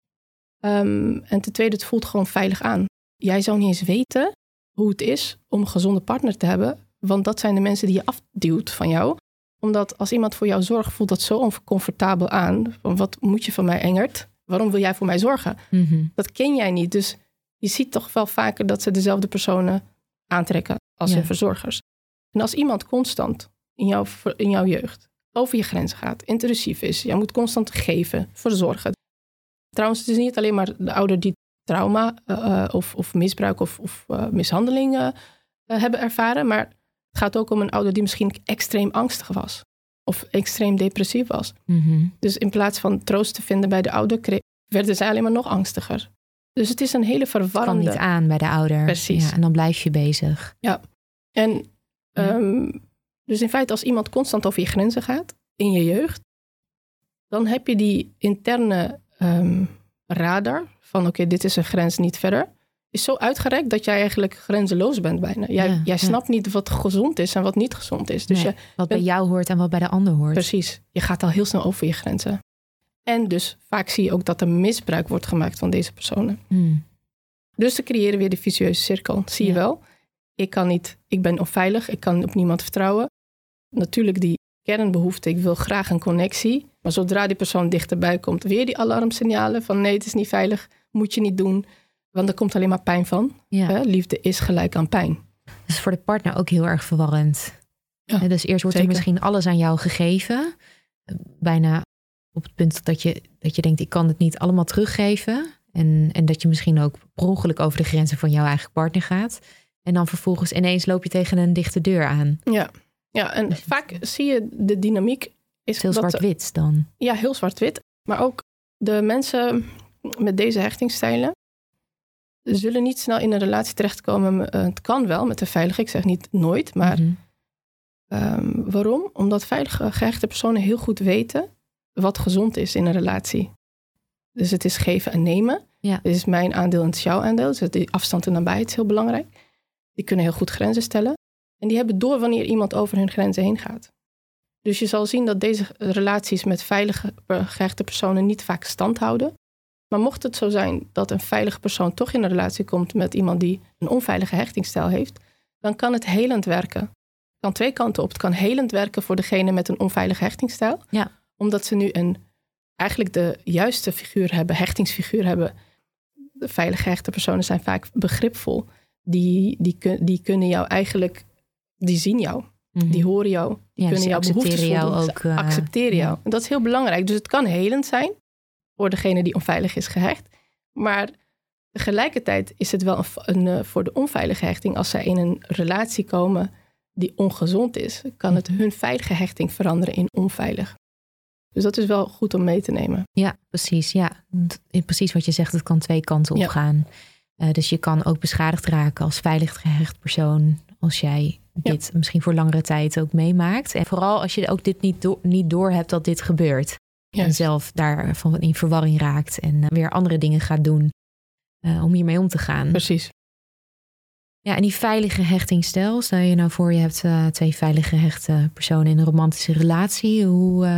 En ten tweede, het voelt gewoon veilig aan. Jij zou niet eens weten hoe het is om een gezonde partner te hebben. Want dat zijn de mensen die je afduwt van jou. Omdat als iemand voor jou zorgt, voelt dat zo oncomfortabel aan. Van wat moet je van mij, Engert? Waarom wil jij voor mij zorgen? Mm-hmm. Dat ken jij niet. Dus je ziet toch wel vaker dat ze dezelfde personen aantrekken als hun verzorgers. En als iemand constant in jouw jeugd over je grenzen gaat, intrusief is, jij moet constant geven, verzorgen. Trouwens, het is niet alleen maar de ouder die trauma of misbruik of mishandeling hebben ervaren, maar het gaat ook om een ouder die misschien extreem angstig was of extreem depressief was. Mm-hmm. Dus in plaats van troost te vinden bij de ouder, werden zij alleen maar nog angstiger. Dus het is een hele verwarrende... Het kan niet aan bij de ouder. Precies. Ja, en dan blijf je bezig. Ja. En dus in feite als iemand constant over je grenzen gaat in je jeugd, dan heb je die interne radar van oké, dit is een grens, niet verder. Is zo uitgerekt dat jij eigenlijk grenzeloos bent bijna. Jij snapt niet wat gezond is en wat niet gezond is. Dus wat bij jou hoort en wat bij de ander hoort. Precies. Je gaat al heel snel over je grenzen. En dus vaak zie je ook dat er misbruik wordt gemaakt van deze personen. Dus ze creëren weer de vicieuze cirkel. Zie je wel? Ik ben onveilig, ik kan op niemand vertrouwen. Natuurlijk die kernbehoefte, ik wil graag een connectie. Maar zodra die persoon dichterbij komt, weer die alarmsignalen van nee, het is niet veilig, moet je niet doen. Want er komt alleen maar pijn van. Ja. Liefde is gelijk aan pijn. Dus voor de partner ook heel erg verwarrend. Ja, dus eerst wordt er misschien alles aan jou gegeven. Bijna op het punt dat je denkt, ik kan het niet allemaal teruggeven. En dat je misschien ook per ongeluk over de grenzen van jouw eigen partner gaat. En dan vervolgens ineens loop je tegen een dichte deur aan. Ja, en vaak zie je de dynamiek. Is heel zwart-wit dan. Ja, heel zwart-wit. Maar ook de mensen met deze hechtingsstijlen zullen niet snel in een relatie terechtkomen. Het kan wel met een veilige, ik zeg niet nooit. Maar waarom? Omdat veilige gehechte personen heel goed weten wat gezond is in een relatie. Dus het is geven en nemen. Ja. Dit is mijn aandeel en het is jouw aandeel. Dus die afstand en nabijheid is heel belangrijk. Die kunnen heel goed grenzen stellen. En die hebben door wanneer iemand over hun grenzen heen gaat. Dus je zal zien dat deze relaties met veilige gehechte personen niet vaak stand houden. Maar mocht het zo zijn dat een veilige persoon toch in een relatie komt met iemand die een onveilige hechtingsstijl heeft, dan kan het helend werken. Het kan twee kanten op. Het kan helend werken voor degene met een onveilige hechtingsstijl. Ja. Omdat ze nu eigenlijk de juiste figuur hebben, hechtingsfiguur hebben. De veilige gehechte personen zijn vaak begripvol. Die kunnen jou eigenlijk, die zien jou. Mm-hmm. Die horen jou. Die kunnen jouw behoeftes voldoen. Ze accepteren jou. En dat is heel belangrijk. Dus het kan helend zijn voor degene die onveilig is gehecht. Maar tegelijkertijd is het wel voor de onveilige hechting, als zij in een relatie komen die ongezond is, kan het hun veilige hechting veranderen in onveilig. Dus dat is wel goed om mee te nemen. Ja, precies. Ja, precies wat je zegt. Het kan twee kanten op gaan. Dus je kan ook beschadigd raken als veilig gehecht persoon, als jij dit misschien voor langere tijd ook meemaakt. En vooral als je ook dit niet door hebt dat dit gebeurt. En zelf daarvan in verwarring raakt en weer andere dingen gaat doen om hiermee om te gaan. Precies. Ja, en die veilige hechtingsstijl, stel je nou voor je hebt twee veilig gehechte personen in een romantische relatie.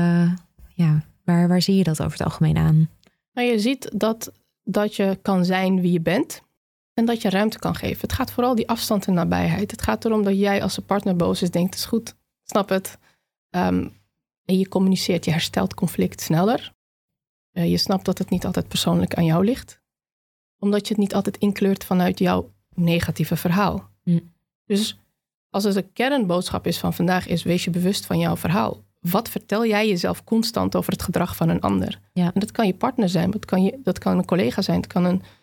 Waar zie je dat over het algemeen aan? Nou, je ziet dat je kan zijn wie je bent en dat je ruimte kan geven. Het gaat vooral die afstand en nabijheid. Het gaat erom dat jij als een partner boos is, denkt, het is goed, snap het. En je communiceert, je herstelt conflict sneller. Je snapt dat het niet altijd persoonlijk aan jou ligt. Omdat je het niet altijd inkleurt vanuit jouw negatieve verhaal. Dus als het een kernboodschap is van vandaag is, wees je bewust van jouw verhaal. Wat vertel jij jezelf constant over het gedrag van een ander? Ja. En dat kan je partner zijn, dat kan een collega zijn, het kan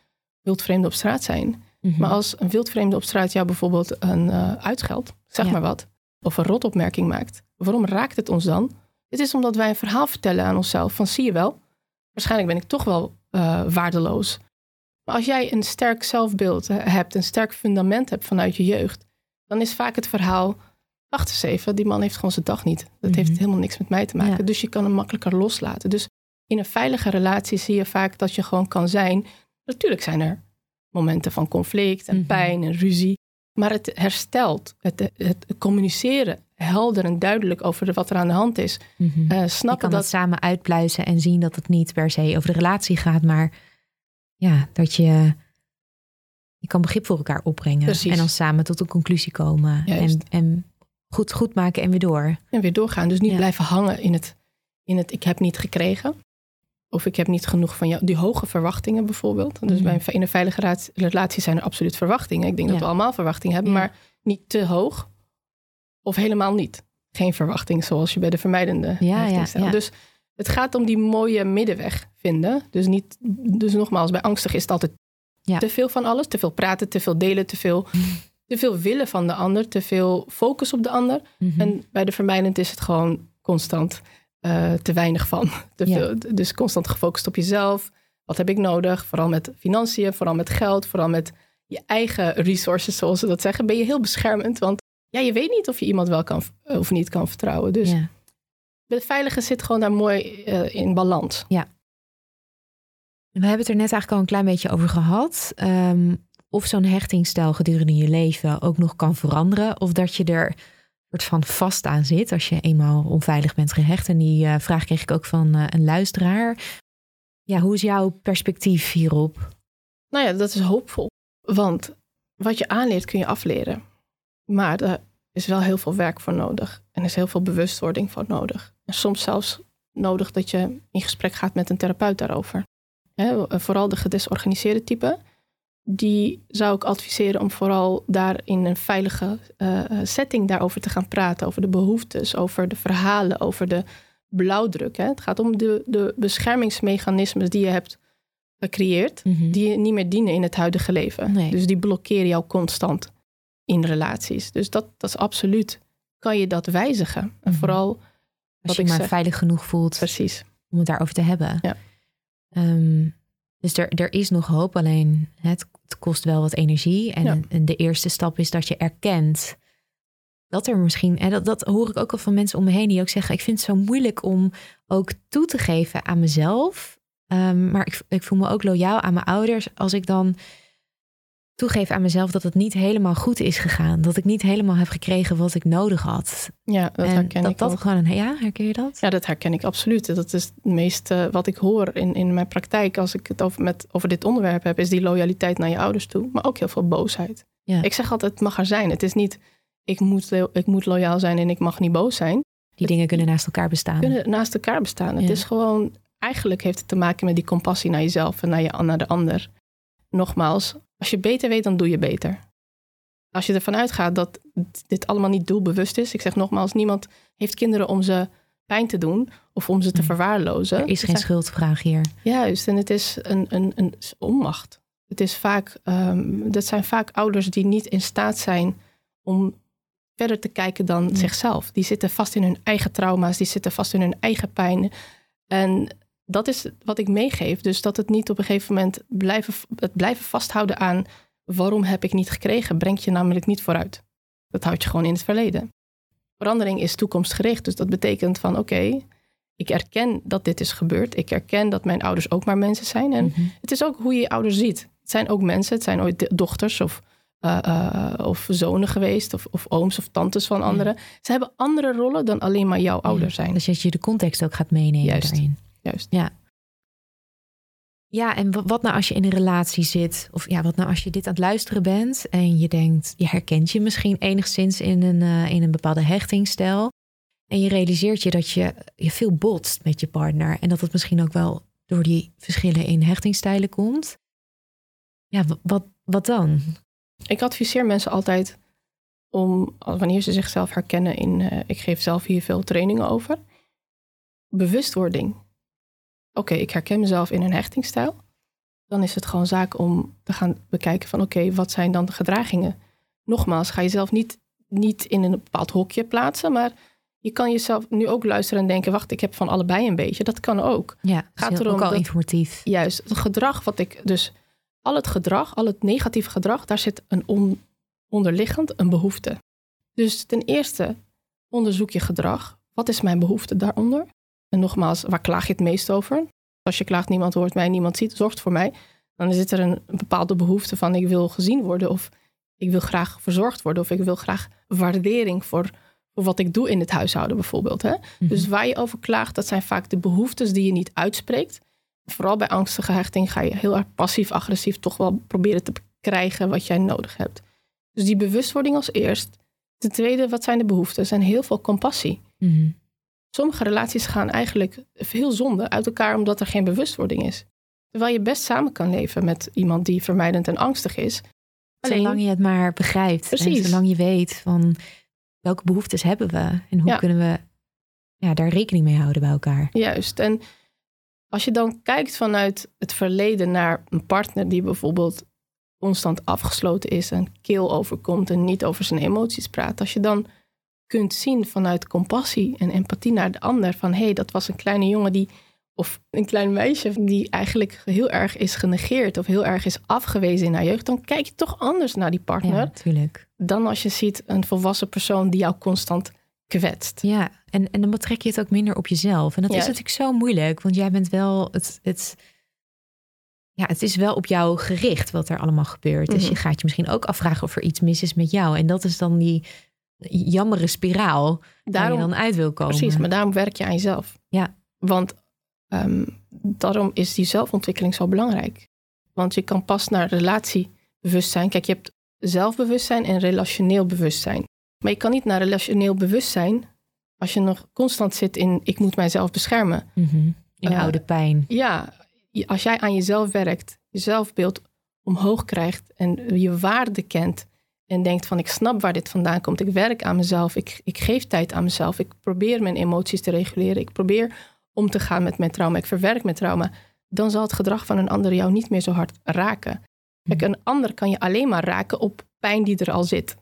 wildvreemden op straat zijn. Mm-hmm. Maar als een wildvreemde op straat jou bijvoorbeeld uitscheldt, zeg maar wat, of een rotopmerking maakt, waarom raakt het ons dan? Het is omdat wij een verhaal vertellen aan onszelf van zie je wel, waarschijnlijk ben ik toch wel waardeloos. Maar als jij een sterk zelfbeeld hebt, een sterk fundament hebt vanuit je jeugd, dan is vaak het verhaal, wacht eens even, die man heeft gewoon zijn dag niet. Dat heeft helemaal niks met mij te maken. Ja. Dus je kan hem makkelijker loslaten. Dus in een veilige relatie zie je vaak dat je gewoon kan zijn. Natuurlijk zijn er momenten van conflict en pijn en ruzie. Maar het herstelt, het communiceren helder en duidelijk over wat er aan de hand is. Snappen je kan het samen uitpluizen en zien dat het niet per se over de relatie gaat, maar ja, dat je kan begrip voor elkaar opbrengen. Precies. En dan samen tot een conclusie komen. En goed maken en weer door. En weer doorgaan. Dus niet blijven hangen in het ik heb niet gekregen. Of ik heb niet genoeg van jou. Die hoge verwachtingen bijvoorbeeld. Dus in een veilige relatie zijn er absoluut verwachtingen. Ik denk dat we allemaal verwachtingen hebben. Maar niet te hoog. Of helemaal niet. Geen verwachting zoals je bij de vermijdende stelt. Dus het gaat om die mooie middenweg vinden. Dus nogmaals, bij angstig is het altijd te veel van alles. Te veel praten, te veel delen, te veel willen van de ander. Te veel focus op de ander. En bij de vermijdend is het gewoon constant te weinig van. Veel, dus constant gefocust op jezelf. Wat heb ik nodig? Vooral met financiën, vooral met geld, vooral met je eigen resources, zoals ze dat zeggen. Ben je heel beschermend, want je weet niet of je iemand wel kan of niet kan vertrouwen. Dus de veilige zit gewoon daar mooi in balans. Ja. We hebben het er net eigenlijk al een klein beetje over gehad. Of zo'n hechtingsstijl gedurende je leven ook nog kan veranderen. Of dat je er soort van vast aan zit als je eenmaal onveilig bent gehecht. En die vraag kreeg ik ook van een luisteraar. Ja, hoe is jouw perspectief hierop? Nou ja, dat is hoopvol. Want wat je aanleert kun je afleren. Maar er is wel heel veel werk voor nodig. En er is heel veel bewustwording voor nodig. En soms zelfs nodig dat je in gesprek gaat met een therapeut daarover. Vooral de gedesorganiseerde type. Die zou ik adviseren om vooral daar in een veilige setting daarover te gaan praten. Over de behoeftes, over de verhalen, over de blauwdruk. Het gaat om de beschermingsmechanismes die je hebt gecreëerd. Die je niet meer dienen in het huidige leven. Nee. Dus die blokkeren jou constant in relaties. Dus dat is absoluut, kan je dat wijzigen. En vooral als je maar veilig genoeg voelt. Precies. Om het daarover te hebben. Ja. Dus er is nog hoop, alleen het kost wel wat energie. En de eerste stap is dat je erkent dat er misschien, en dat hoor ik ook al van mensen om me heen die ook zeggen, ik vind het zo moeilijk om ook toe te geven aan mezelf. Maar ik voel me ook loyaal aan mijn ouders als ik dan toegeef aan mezelf dat het niet helemaal goed is gegaan. Dat ik niet helemaal heb gekregen wat ik nodig had. Ja, dat herken ik ook. Herken je dat? Ja, dat herken ik absoluut. Dat is het meeste wat ik hoor in mijn praktijk als ik het over dit onderwerp heb, is die loyaliteit naar je ouders toe. Maar ook heel veel boosheid. Ja. Ik zeg altijd, het mag er zijn. Het is niet, ik moet loyaal zijn en ik mag niet boos zijn. Die dingen kunnen naast elkaar bestaan. Het is gewoon, eigenlijk heeft het te maken met die compassie naar jezelf en naar de ander. Nogmaals, als je beter weet, dan doe je beter. Als je ervan uitgaat dat dit allemaal niet doelbewust is. Ik zeg nogmaals, niemand heeft kinderen om ze pijn te doen of om ze te verwaarlozen. Er is geen schuldvraag hier. Juist, en het is een onmacht. Het is vaak, dat zijn vaak ouders die niet in staat zijn om verder te kijken dan zichzelf. Die zitten vast in hun eigen trauma's, die zitten vast in hun eigen pijn. En dat is wat ik meegeef. Dus dat het niet op een gegeven moment blijven vasthouden aan waarom heb ik niet gekregen, brengt je namelijk niet vooruit. Dat houdt je gewoon in het verleden. Verandering is toekomstgericht. Dus dat betekent van oké, ik erken dat dit is gebeurd. Ik erken dat mijn ouders ook maar mensen zijn. En het is ook hoe je je ouders ziet. Het zijn ook mensen. Het zijn ooit dochters of zonen geweest. Of ooms of tantes van anderen. Ze hebben andere rollen dan alleen maar jouw ouders zijn. Dus dat je de context ook gaat meenemen daarin. Juist. Ja, en wat nou als je in een relatie zit? Of wat nou als je dit aan het luisteren bent en je denkt, je herkent je misschien enigszins in een bepaalde hechtingsstijl. En je realiseert je dat je veel botst met je partner. En dat het misschien ook wel door die verschillen in hechtingsstijlen komt. Ja, wat dan? Ik adviseer mensen altijd om, wanneer ze zichzelf herkennen ik geef zelf hier veel trainingen over. Bewustwording. Oké, ik herken mezelf in een hechtingsstijl. dan is het gewoon zaak om te gaan bekijken van oké, wat zijn dan de gedragingen? Nogmaals, ga jezelf niet in een bepaald hokje plaatsen, maar je kan jezelf nu ook luisteren en denken, wacht, ik heb van allebei een beetje. Dat kan ook. Ja, gaat erom ook al informatief. Juist, het gedrag al het negatieve gedrag, daar zit een onderliggend een behoefte. Dus ten eerste onderzoek je gedrag. Wat is mijn behoefte daaronder? En nogmaals, waar klaag je het meest over? Als je klaagt, niemand hoort mij, niemand ziet, zorgt voor mij. Dan zit er een bepaalde behoefte van ik wil gezien worden of ik wil graag verzorgd worden of ik wil graag waardering voor wat ik doe in het huishouden bijvoorbeeld. Hè? Mm-hmm. Dus waar je over klaagt, dat zijn vaak de behoeftes die je niet uitspreekt. Vooral bij angstige hechting ga je heel erg passief-agressief toch wel proberen te krijgen wat jij nodig hebt. Dus die bewustwording als eerst. Ten tweede, wat zijn de behoeftes? En heel veel compassie. Mm-hmm. Sommige relaties gaan eigenlijk heel zonde uit elkaar omdat er geen bewustwording is. Terwijl je best samen kan leven met iemand die vermijdend en angstig is. Zolang je het maar begrijpt. Precies. En zolang je weet van welke behoeftes hebben we en hoe kunnen we daar rekening mee houden bij elkaar. Juist. En als je dan kijkt vanuit het verleden naar een partner die bijvoorbeeld constant afgesloten is en kil overkomt en niet over zijn emoties praat. Als je dan kunt zien vanuit compassie en empathie naar de ander van dat was een kleine jongen of een klein meisje die eigenlijk heel erg is genegeerd of heel erg is afgewezen in haar jeugd, dan kijk je toch anders naar die partner. Ja, natuurlijk. Dan als je ziet een volwassen persoon die jou constant kwetst. Ja, en dan betrek je het ook minder op jezelf. En dat is natuurlijk zo moeilijk, want jij bent wel het is wel op jou gericht wat er allemaal gebeurt. Mm-hmm. Dus je gaat je misschien ook afvragen of er iets mis is met jou. En dat is dan die jammere spiraal waar je dan uit wil komen. Precies, maar daarom werk je aan jezelf. Ja. Want daarom is die zelfontwikkeling zo belangrijk. Want je kan pas naar relatiebewustzijn. Kijk, je hebt zelfbewustzijn en relationeel bewustzijn. Maar je kan niet naar relationeel bewustzijn als je nog constant zit in ik moet mijzelf beschermen. Mm-hmm. In oude pijn. Ja, als jij aan jezelf werkt, je zelfbeeld omhoog krijgt en je waarde kent en denkt van ik snap waar dit vandaan komt. Ik werk aan mezelf, ik geef tijd aan mezelf. Ik probeer mijn emoties te reguleren. Ik probeer om te gaan met mijn trauma. Ik verwerk mijn trauma. Dan zal het gedrag van een ander jou niet meer zo hard raken. Kijk, een ander kan je alleen maar raken op pijn die er al zit.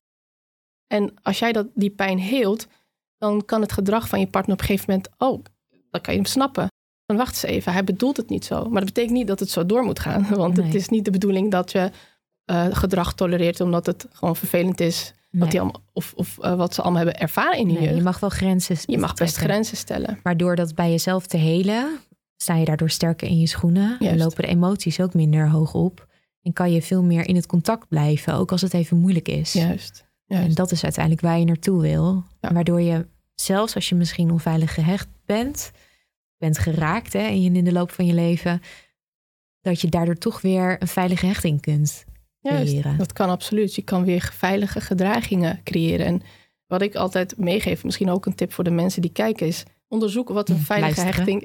En als jij die pijn heelt, dan kan het gedrag van je partner op een gegeven moment, dan kan je hem snappen. Dan wacht eens even, hij bedoelt het niet zo. Maar dat betekent niet dat het zo door moet gaan. Want het is niet de bedoeling dat je gedrag tolereert omdat het gewoon vervelend is. Wat die allemaal, of wat ze allemaal hebben ervaren in hun jeugd. Je mag wel grenzen stellen. Je mag best grenzen stellen. Maar door dat bij jezelf te helen, sta je daardoor sterker in je schoenen. En lopen de emoties ook minder hoog op. En kan je veel meer in het contact blijven, ook als het even moeilijk is. Juist. En dat is uiteindelijk waar je naartoe wil. Ja. Waardoor je, zelfs als je misschien onveilig gehecht bent geraakt in de loop van je leven, dat je daardoor toch weer een veilige hechting kunt creëren. Juist, dat kan absoluut. Je kan weer veilige gedragingen creëren. En wat ik altijd meegeef, misschien ook een tip voor de mensen die kijken, is onderzoeken wat een veilige hechting...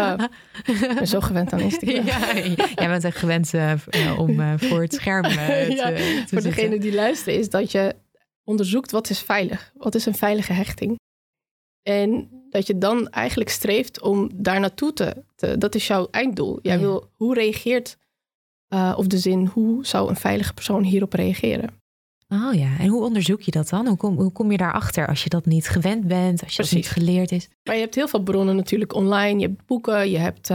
Ik ben zo gewend aan Instagram. Jij bent echt gewend om voor het scherm te voor degene die luisteren, is dat je onderzoekt wat is veilig. Wat is een veilige hechting? En dat je dan eigenlijk streeft om daar naartoe dat is jouw einddoel. Jij wil, hoe reageert, of de zin, hoe zou een veilige persoon hierop reageren? Oh ja, en hoe onderzoek je dat dan? Hoe kom je daarachter als je dat niet gewend bent, als je dat niet geleerd is? Maar je hebt heel veel bronnen natuurlijk online. Je hebt boeken, je hebt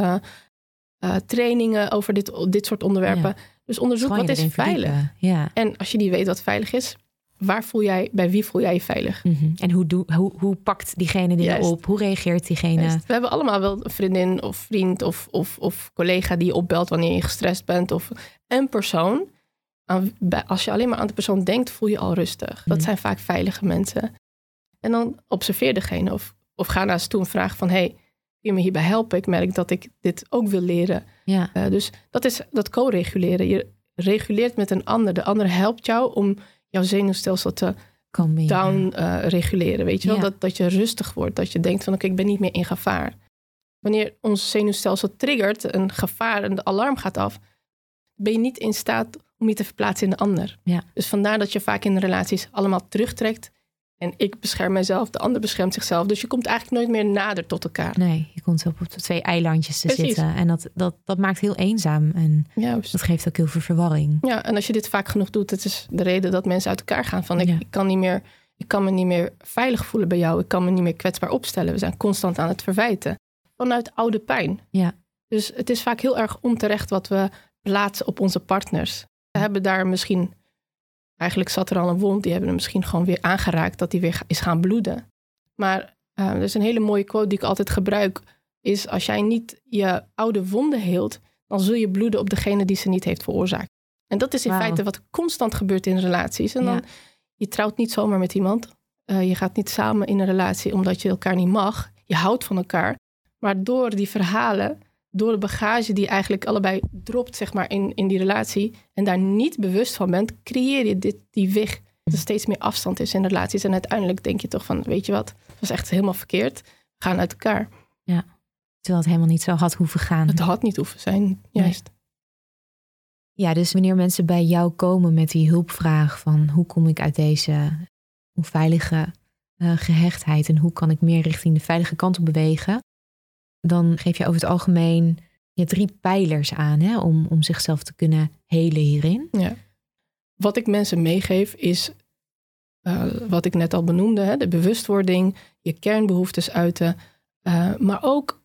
trainingen over dit soort onderwerpen. Ja. Dus onderzoek wat is veilig. Ja. En als je niet weet wat veilig is, bij wie voel jij je veilig? Mm-hmm. En hoe pakt diegene dingen op? Hoe reageert diegene? Juist. We hebben allemaal wel een vriendin of vriend of collega die je opbelt wanneer je gestrest bent. Of een persoon. Als je alleen maar aan de persoon denkt, voel je al rustig. Dat zijn vaak veilige mensen. En dan observeer degene of ga naar ze toe en vraag van, kun je me hierbij helpen? Ik merk dat ik dit ook wil leren. Ja. Dus dat is dat co-reguleren. Je reguleert met een ander. De ander helpt jou om jouw zenuwstelsel te down-reguleren. Weet je wel? Dat je rustig wordt. Dat je denkt van, oké, ik ben niet meer in gevaar. Wanneer ons zenuwstelsel triggert, een gevaar en de alarm gaat af, ben je niet in staat om je te verplaatsen in de ander. Ja. Dus vandaar dat je vaak in relaties allemaal terugtrekt En ik bescherm mijzelf, de ander beschermt zichzelf. Dus je komt eigenlijk nooit meer nader tot elkaar. Nee, je komt op 2 eilandjes te zitten. En dat maakt heel eenzaam. En dat geeft ook heel veel verwarring. Ja, en als je dit vaak genoeg doet, het is de reden dat mensen uit elkaar gaan. Van ik kan me niet meer veilig voelen bij jou. Ik kan me niet meer kwetsbaar opstellen. We zijn constant aan het verwijten. Vanuit oude pijn. Ja. Dus het is vaak heel erg onterecht wat we plaatsen op onze partners. We hebben daar misschien... Eigenlijk zat er al een wond. Die hebben hem misschien gewoon weer aangeraakt. Dat die weer is gaan bloeden. Maar er is een hele mooie quote die ik altijd gebruik. Is als jij niet je oude wonden heelt. Dan zul je bloeden op degene die ze niet heeft veroorzaakt. En dat is in feite wat constant gebeurt in relaties. En dan, je trouwt niet zomaar met iemand. Je gaat niet samen in een relatie omdat je elkaar niet mag. Je houdt van elkaar. Maar door die verhalen... Door de bagage die eigenlijk allebei dropt, zeg maar, in die relatie... en daar niet bewust van bent, creëer je die weg... dat er steeds meer afstand is in relaties. En uiteindelijk denk je toch van, weet je wat... het was echt helemaal verkeerd. We gaan uit elkaar. Ja, terwijl het helemaal niet zo had hoeven gaan. Het had niet hoeven zijn, juist. Nee. Ja, dus wanneer mensen bij jou komen met die hulpvraag... van hoe kom ik uit deze onveilige gehechtheid... en hoe kan ik meer richting de veilige kant op bewegen... dan geef je over het algemeen 3 pijlers aan... Hè, om zichzelf te kunnen helen hierin. Ja. Wat ik mensen meegeef is... wat ik net al benoemde... Hè, de bewustwording, je kernbehoeftes uiten... maar ook...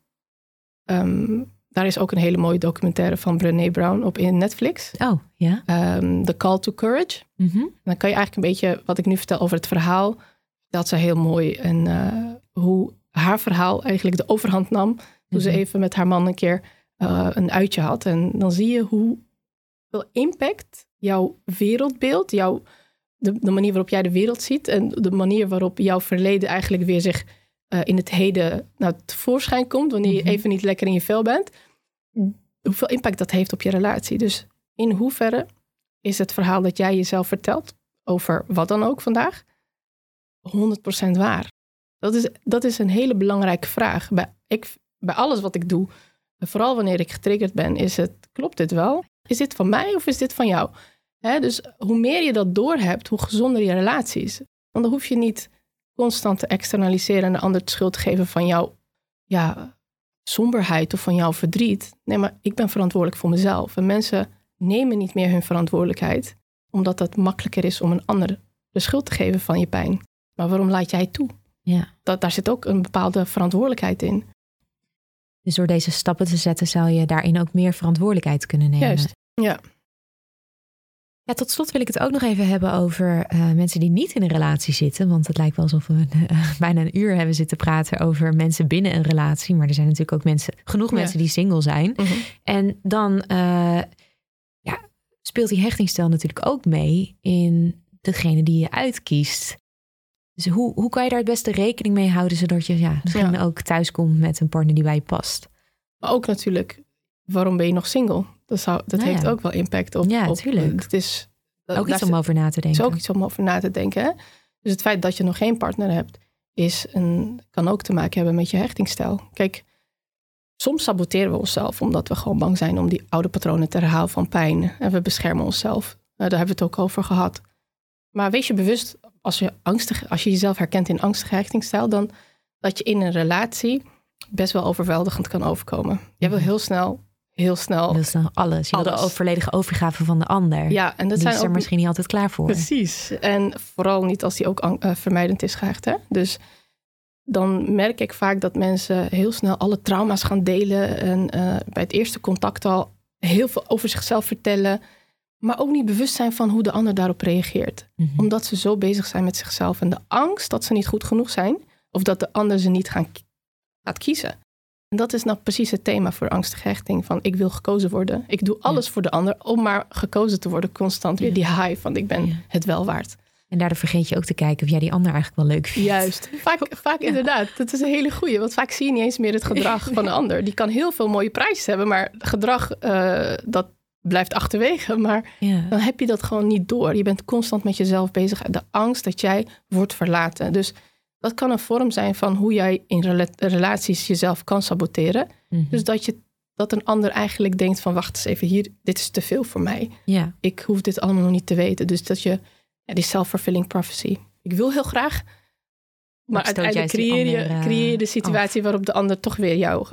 daar is ook een hele mooie documentaire van Brené Brown op in Netflix. Oh, ja. The Call to Courage. Mm-hmm. Dan kan je eigenlijk een beetje... wat ik nu vertel over het verhaal... dat ze heel mooi... en hoe haar verhaal eigenlijk de overhand nam... toen ze even met haar man een keer een uitje had. En dan zie je hoeveel impact jouw wereldbeeld... de manier waarop jij de wereld ziet... en de manier waarop jouw verleden eigenlijk weer zich... in het heden tevoorschijn komt... wanneer je even niet lekker in je vel bent... hoeveel impact dat heeft op je relatie. Dus in hoeverre is het verhaal dat jij jezelf vertelt... over wat dan ook vandaag... 100% waar? Dat is een hele belangrijke vraag. Bij alles wat ik doe, vooral wanneer ik getriggerd ben, is het, klopt dit wel? Is dit van mij of is dit van jou? Dus hoe meer je dat doorhebt, hoe gezonder je relatie is. Want dan hoef je niet constant te externaliseren en de ander de schuld te geven van jouw somberheid of van jouw verdriet. Nee, maar ik ben verantwoordelijk voor mezelf. En mensen nemen niet meer hun verantwoordelijkheid, omdat het makkelijker is om een ander de schuld te geven van je pijn. Maar waarom laat jij toe? Ja. Daar zit ook een bepaalde verantwoordelijkheid in. Dus door deze stappen te zetten zou je daarin ook meer verantwoordelijkheid kunnen nemen. Juist, ja. Ja, tot slot wil ik het ook nog even hebben over mensen die niet in een relatie zitten. Want het lijkt wel alsof we bijna een uur hebben zitten praten over mensen binnen een relatie. Maar er zijn natuurlijk ook genoeg mensen die single zijn. Mm-hmm. En dan speelt die hechtingsstijl natuurlijk ook mee in degene die je uitkiest. Dus hoe kan je daar het beste rekening mee houden... zodat je misschien ook thuiskomt met een partner die bij je past? Maar ook natuurlijk, waarom ben je nog single? Dat heeft ook wel impact op... Ja, natuurlijk. Het is ook iets om over na te denken. Het is ook iets om over na te denken. Hè? Dus het feit dat je nog geen partner hebt... kan ook te maken hebben met je hechtingsstijl. Kijk, soms saboteren we onszelf... omdat we gewoon bang zijn om die oude patronen te herhalen van pijn. En we beschermen onszelf. Daar hebben we het ook over gehad. Maar wees je bewust... Als je jezelf herkent in angstige hechtingsstijl... dan dat je in een relatie best wel overweldigend kan overkomen. Je wil heel snel alles. Je wil de volledige overgave van de ander. Ja, en dat die zijn is er misschien niet altijd klaar voor. Precies. En vooral niet als die ook vermijdend is gehecht. Hè? Dus dan merk ik vaak dat mensen heel snel alle trauma's gaan delen... en bij het eerste contact al heel veel over zichzelf vertellen... maar ook niet bewust zijn van hoe de ander daarop reageert. Mm-hmm. Omdat ze zo bezig zijn met zichzelf. En de angst dat ze niet goed genoeg zijn... of dat de ander ze niet gaat kiezen. En dat is nou precies het thema voor angstige hechting. Van ik wil gekozen worden. Ik doe alles voor de ander om maar gekozen te worden. Constant weer die high van ik ben het wel waard. En daardoor vergeet je ook te kijken of jij die ander eigenlijk wel leuk vindt. Juist. Vaak inderdaad. Dat is een hele goeie. Want vaak zie je niet eens meer het gedrag van de ander. Die kan heel veel mooie prijzen hebben. Maar gedrag dat blijft achterwege. Maar dan heb je dat gewoon niet door. Je bent constant met jezelf bezig. De angst dat jij wordt verlaten. Dus dat kan een vorm zijn van hoe jij in relaties jezelf kan saboteren. Mm-hmm. Dus dat een ander eigenlijk denkt van wacht eens even hier. Dit is te veel voor mij. Ja. Ik hoef dit allemaal nog niet te weten. Dus dat je die self-fulfilling prophecy. Ik wil heel graag Maar uiteindelijk creëer je de situatie waarop de ander toch weer jou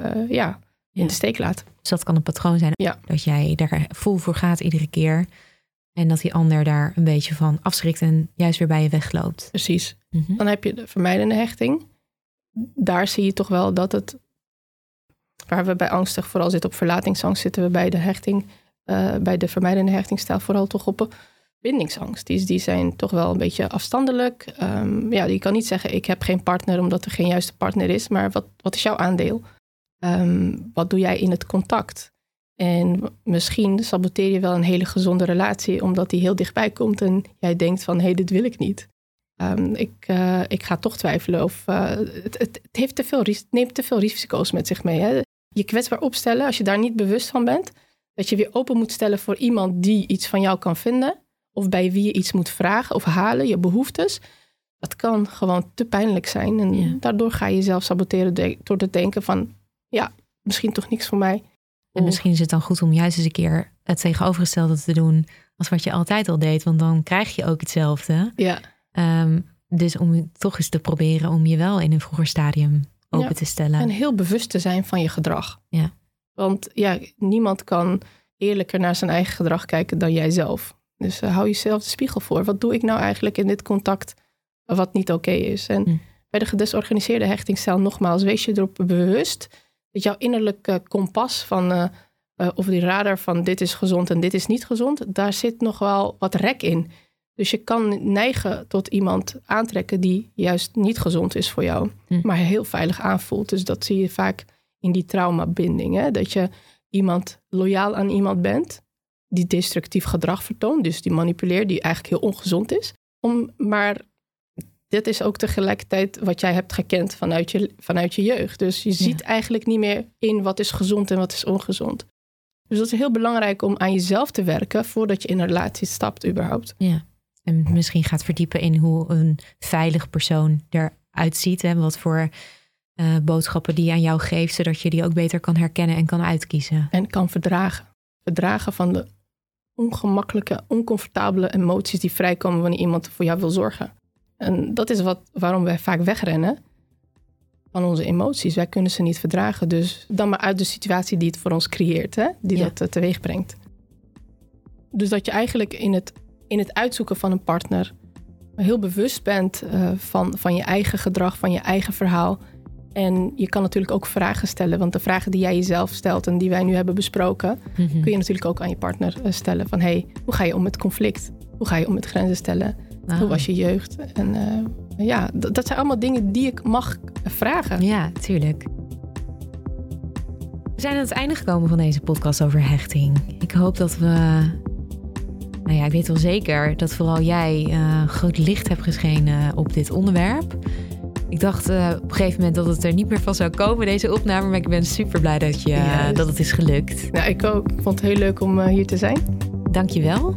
in de steek laat. Dus dat kan een patroon zijn. Ja. Dat jij daar vol voor gaat iedere keer. En dat die ander daar een beetje van afschrikt en juist weer bij je wegloopt. Precies. Mm-hmm. Dan heb je de vermijdende hechting. Daar zie je toch wel dat het... Waar we bij angstig vooral zitten op verlatingsangst... zitten we bij de hechting... bij de vermijdende hechtingstijl vooral toch op bindingsangst. Die zijn toch wel een beetje afstandelijk. Je kan niet zeggen ik heb geen partner... omdat er geen juiste partner is. Maar wat is jouw aandeel? Wat doe jij in het contact? En misschien saboteer je wel een hele gezonde relatie... omdat die heel dichtbij komt en jij denkt van... dit wil ik niet. Ik ga toch twijfelen of... Het neemt te veel risico's met zich mee. Hè? Je kwetsbaar opstellen, als je daar niet bewust van bent... dat je weer open moet stellen voor iemand die iets van jou kan vinden... of bij wie je iets moet vragen of halen, je behoeftes... dat kan gewoon te pijnlijk zijn. En daardoor ga je jezelf saboteren door te denken van... misschien toch niks voor mij... En misschien is het dan goed om juist eens een keer het tegenovergestelde te doen als wat je altijd al deed. Want dan krijg je ook hetzelfde. Ja. Dus om toch eens te proberen om je wel in een vroeger stadium open te stellen. En heel bewust te zijn van je gedrag. Ja. Want niemand kan eerlijker naar zijn eigen gedrag kijken dan jijzelf. Dus hou jezelf de spiegel voor. Wat doe ik nou eigenlijk in dit contact wat niet oké is? En bij de gedesorganiseerde hechtingsstijl nogmaals, wees je erop bewust... dat jouw innerlijke kompas van of die radar van dit is gezond en dit is niet gezond, daar zit nog wel wat rek in. Dus je kan neigen tot iemand aantrekken die juist niet gezond is voor jou, maar heel veilig aanvoelt. Dus dat zie je vaak in die traumabinding. Hè? Dat je loyaal aan iemand bent die destructief gedrag vertoont, dus die manipuleert, die eigenlijk heel ongezond is. Maar dit is ook tegelijkertijd wat jij hebt gekend vanuit je jeugd. Dus je ziet eigenlijk niet meer in wat is gezond en wat is ongezond. Dus dat is heel belangrijk om aan jezelf te werken... voordat je in een relatie stapt überhaupt. Ja, en misschien gaat verdiepen in hoe een veilig persoon eruit ziet. En wat voor boodschappen die je aan jou geeft... zodat je die ook beter kan herkennen en kan uitkiezen. En kan verdragen. Verdragen van de ongemakkelijke, oncomfortabele emoties... die vrijkomen wanneer iemand voor jou wil zorgen. En dat is waarom wij vaak wegrennen van onze emoties. Wij kunnen ze niet verdragen. Dus dan maar uit de situatie die het voor ons creëert. Hè? Die dat teweeg brengt. Dus dat je eigenlijk in het uitzoeken van een partner... heel bewust bent van je eigen gedrag, van je eigen verhaal. En je kan natuurlijk ook vragen stellen. Want de vragen die jij jezelf stelt en die wij nu hebben besproken... kun je natuurlijk ook aan je partner stellen. Van hoe ga je om met conflict? Hoe ga je om met grenzen stellen? Hoe was je jeugd? En dat zijn allemaal dingen die ik mag vragen. Ja, tuurlijk. We zijn aan het einde gekomen van deze podcast over hechting. Ik hoop dat we... ik weet wel zeker dat vooral jij groot licht hebt geschenen op dit onderwerp. Ik dacht op een gegeven moment dat het er niet meer van zou komen, deze opname. Maar ik ben super blij dat het is gelukt. Ja, ik ook. Ik vond het heel leuk om hier te zijn. Dank je wel.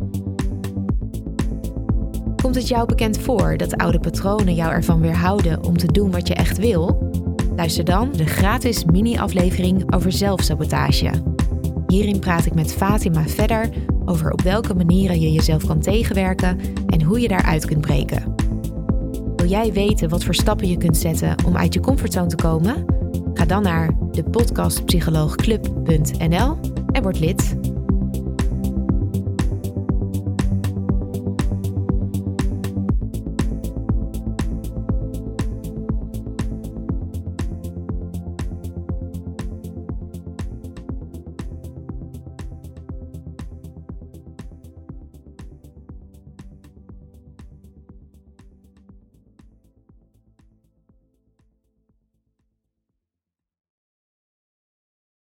Komt het jou bekend voor dat oude patronen jou ervan weerhouden om te doen wat je echt wil? Luister dan de gratis mini-aflevering over zelfsabotage. Hierin praat ik met Fatima verder over op welke manieren je jezelf kan tegenwerken en hoe je daaruit kunt breken. Wil jij weten wat voor stappen je kunt zetten om uit je comfortzone te komen? Ga dan naar de podcastpsycholoogclub.nl en word lid.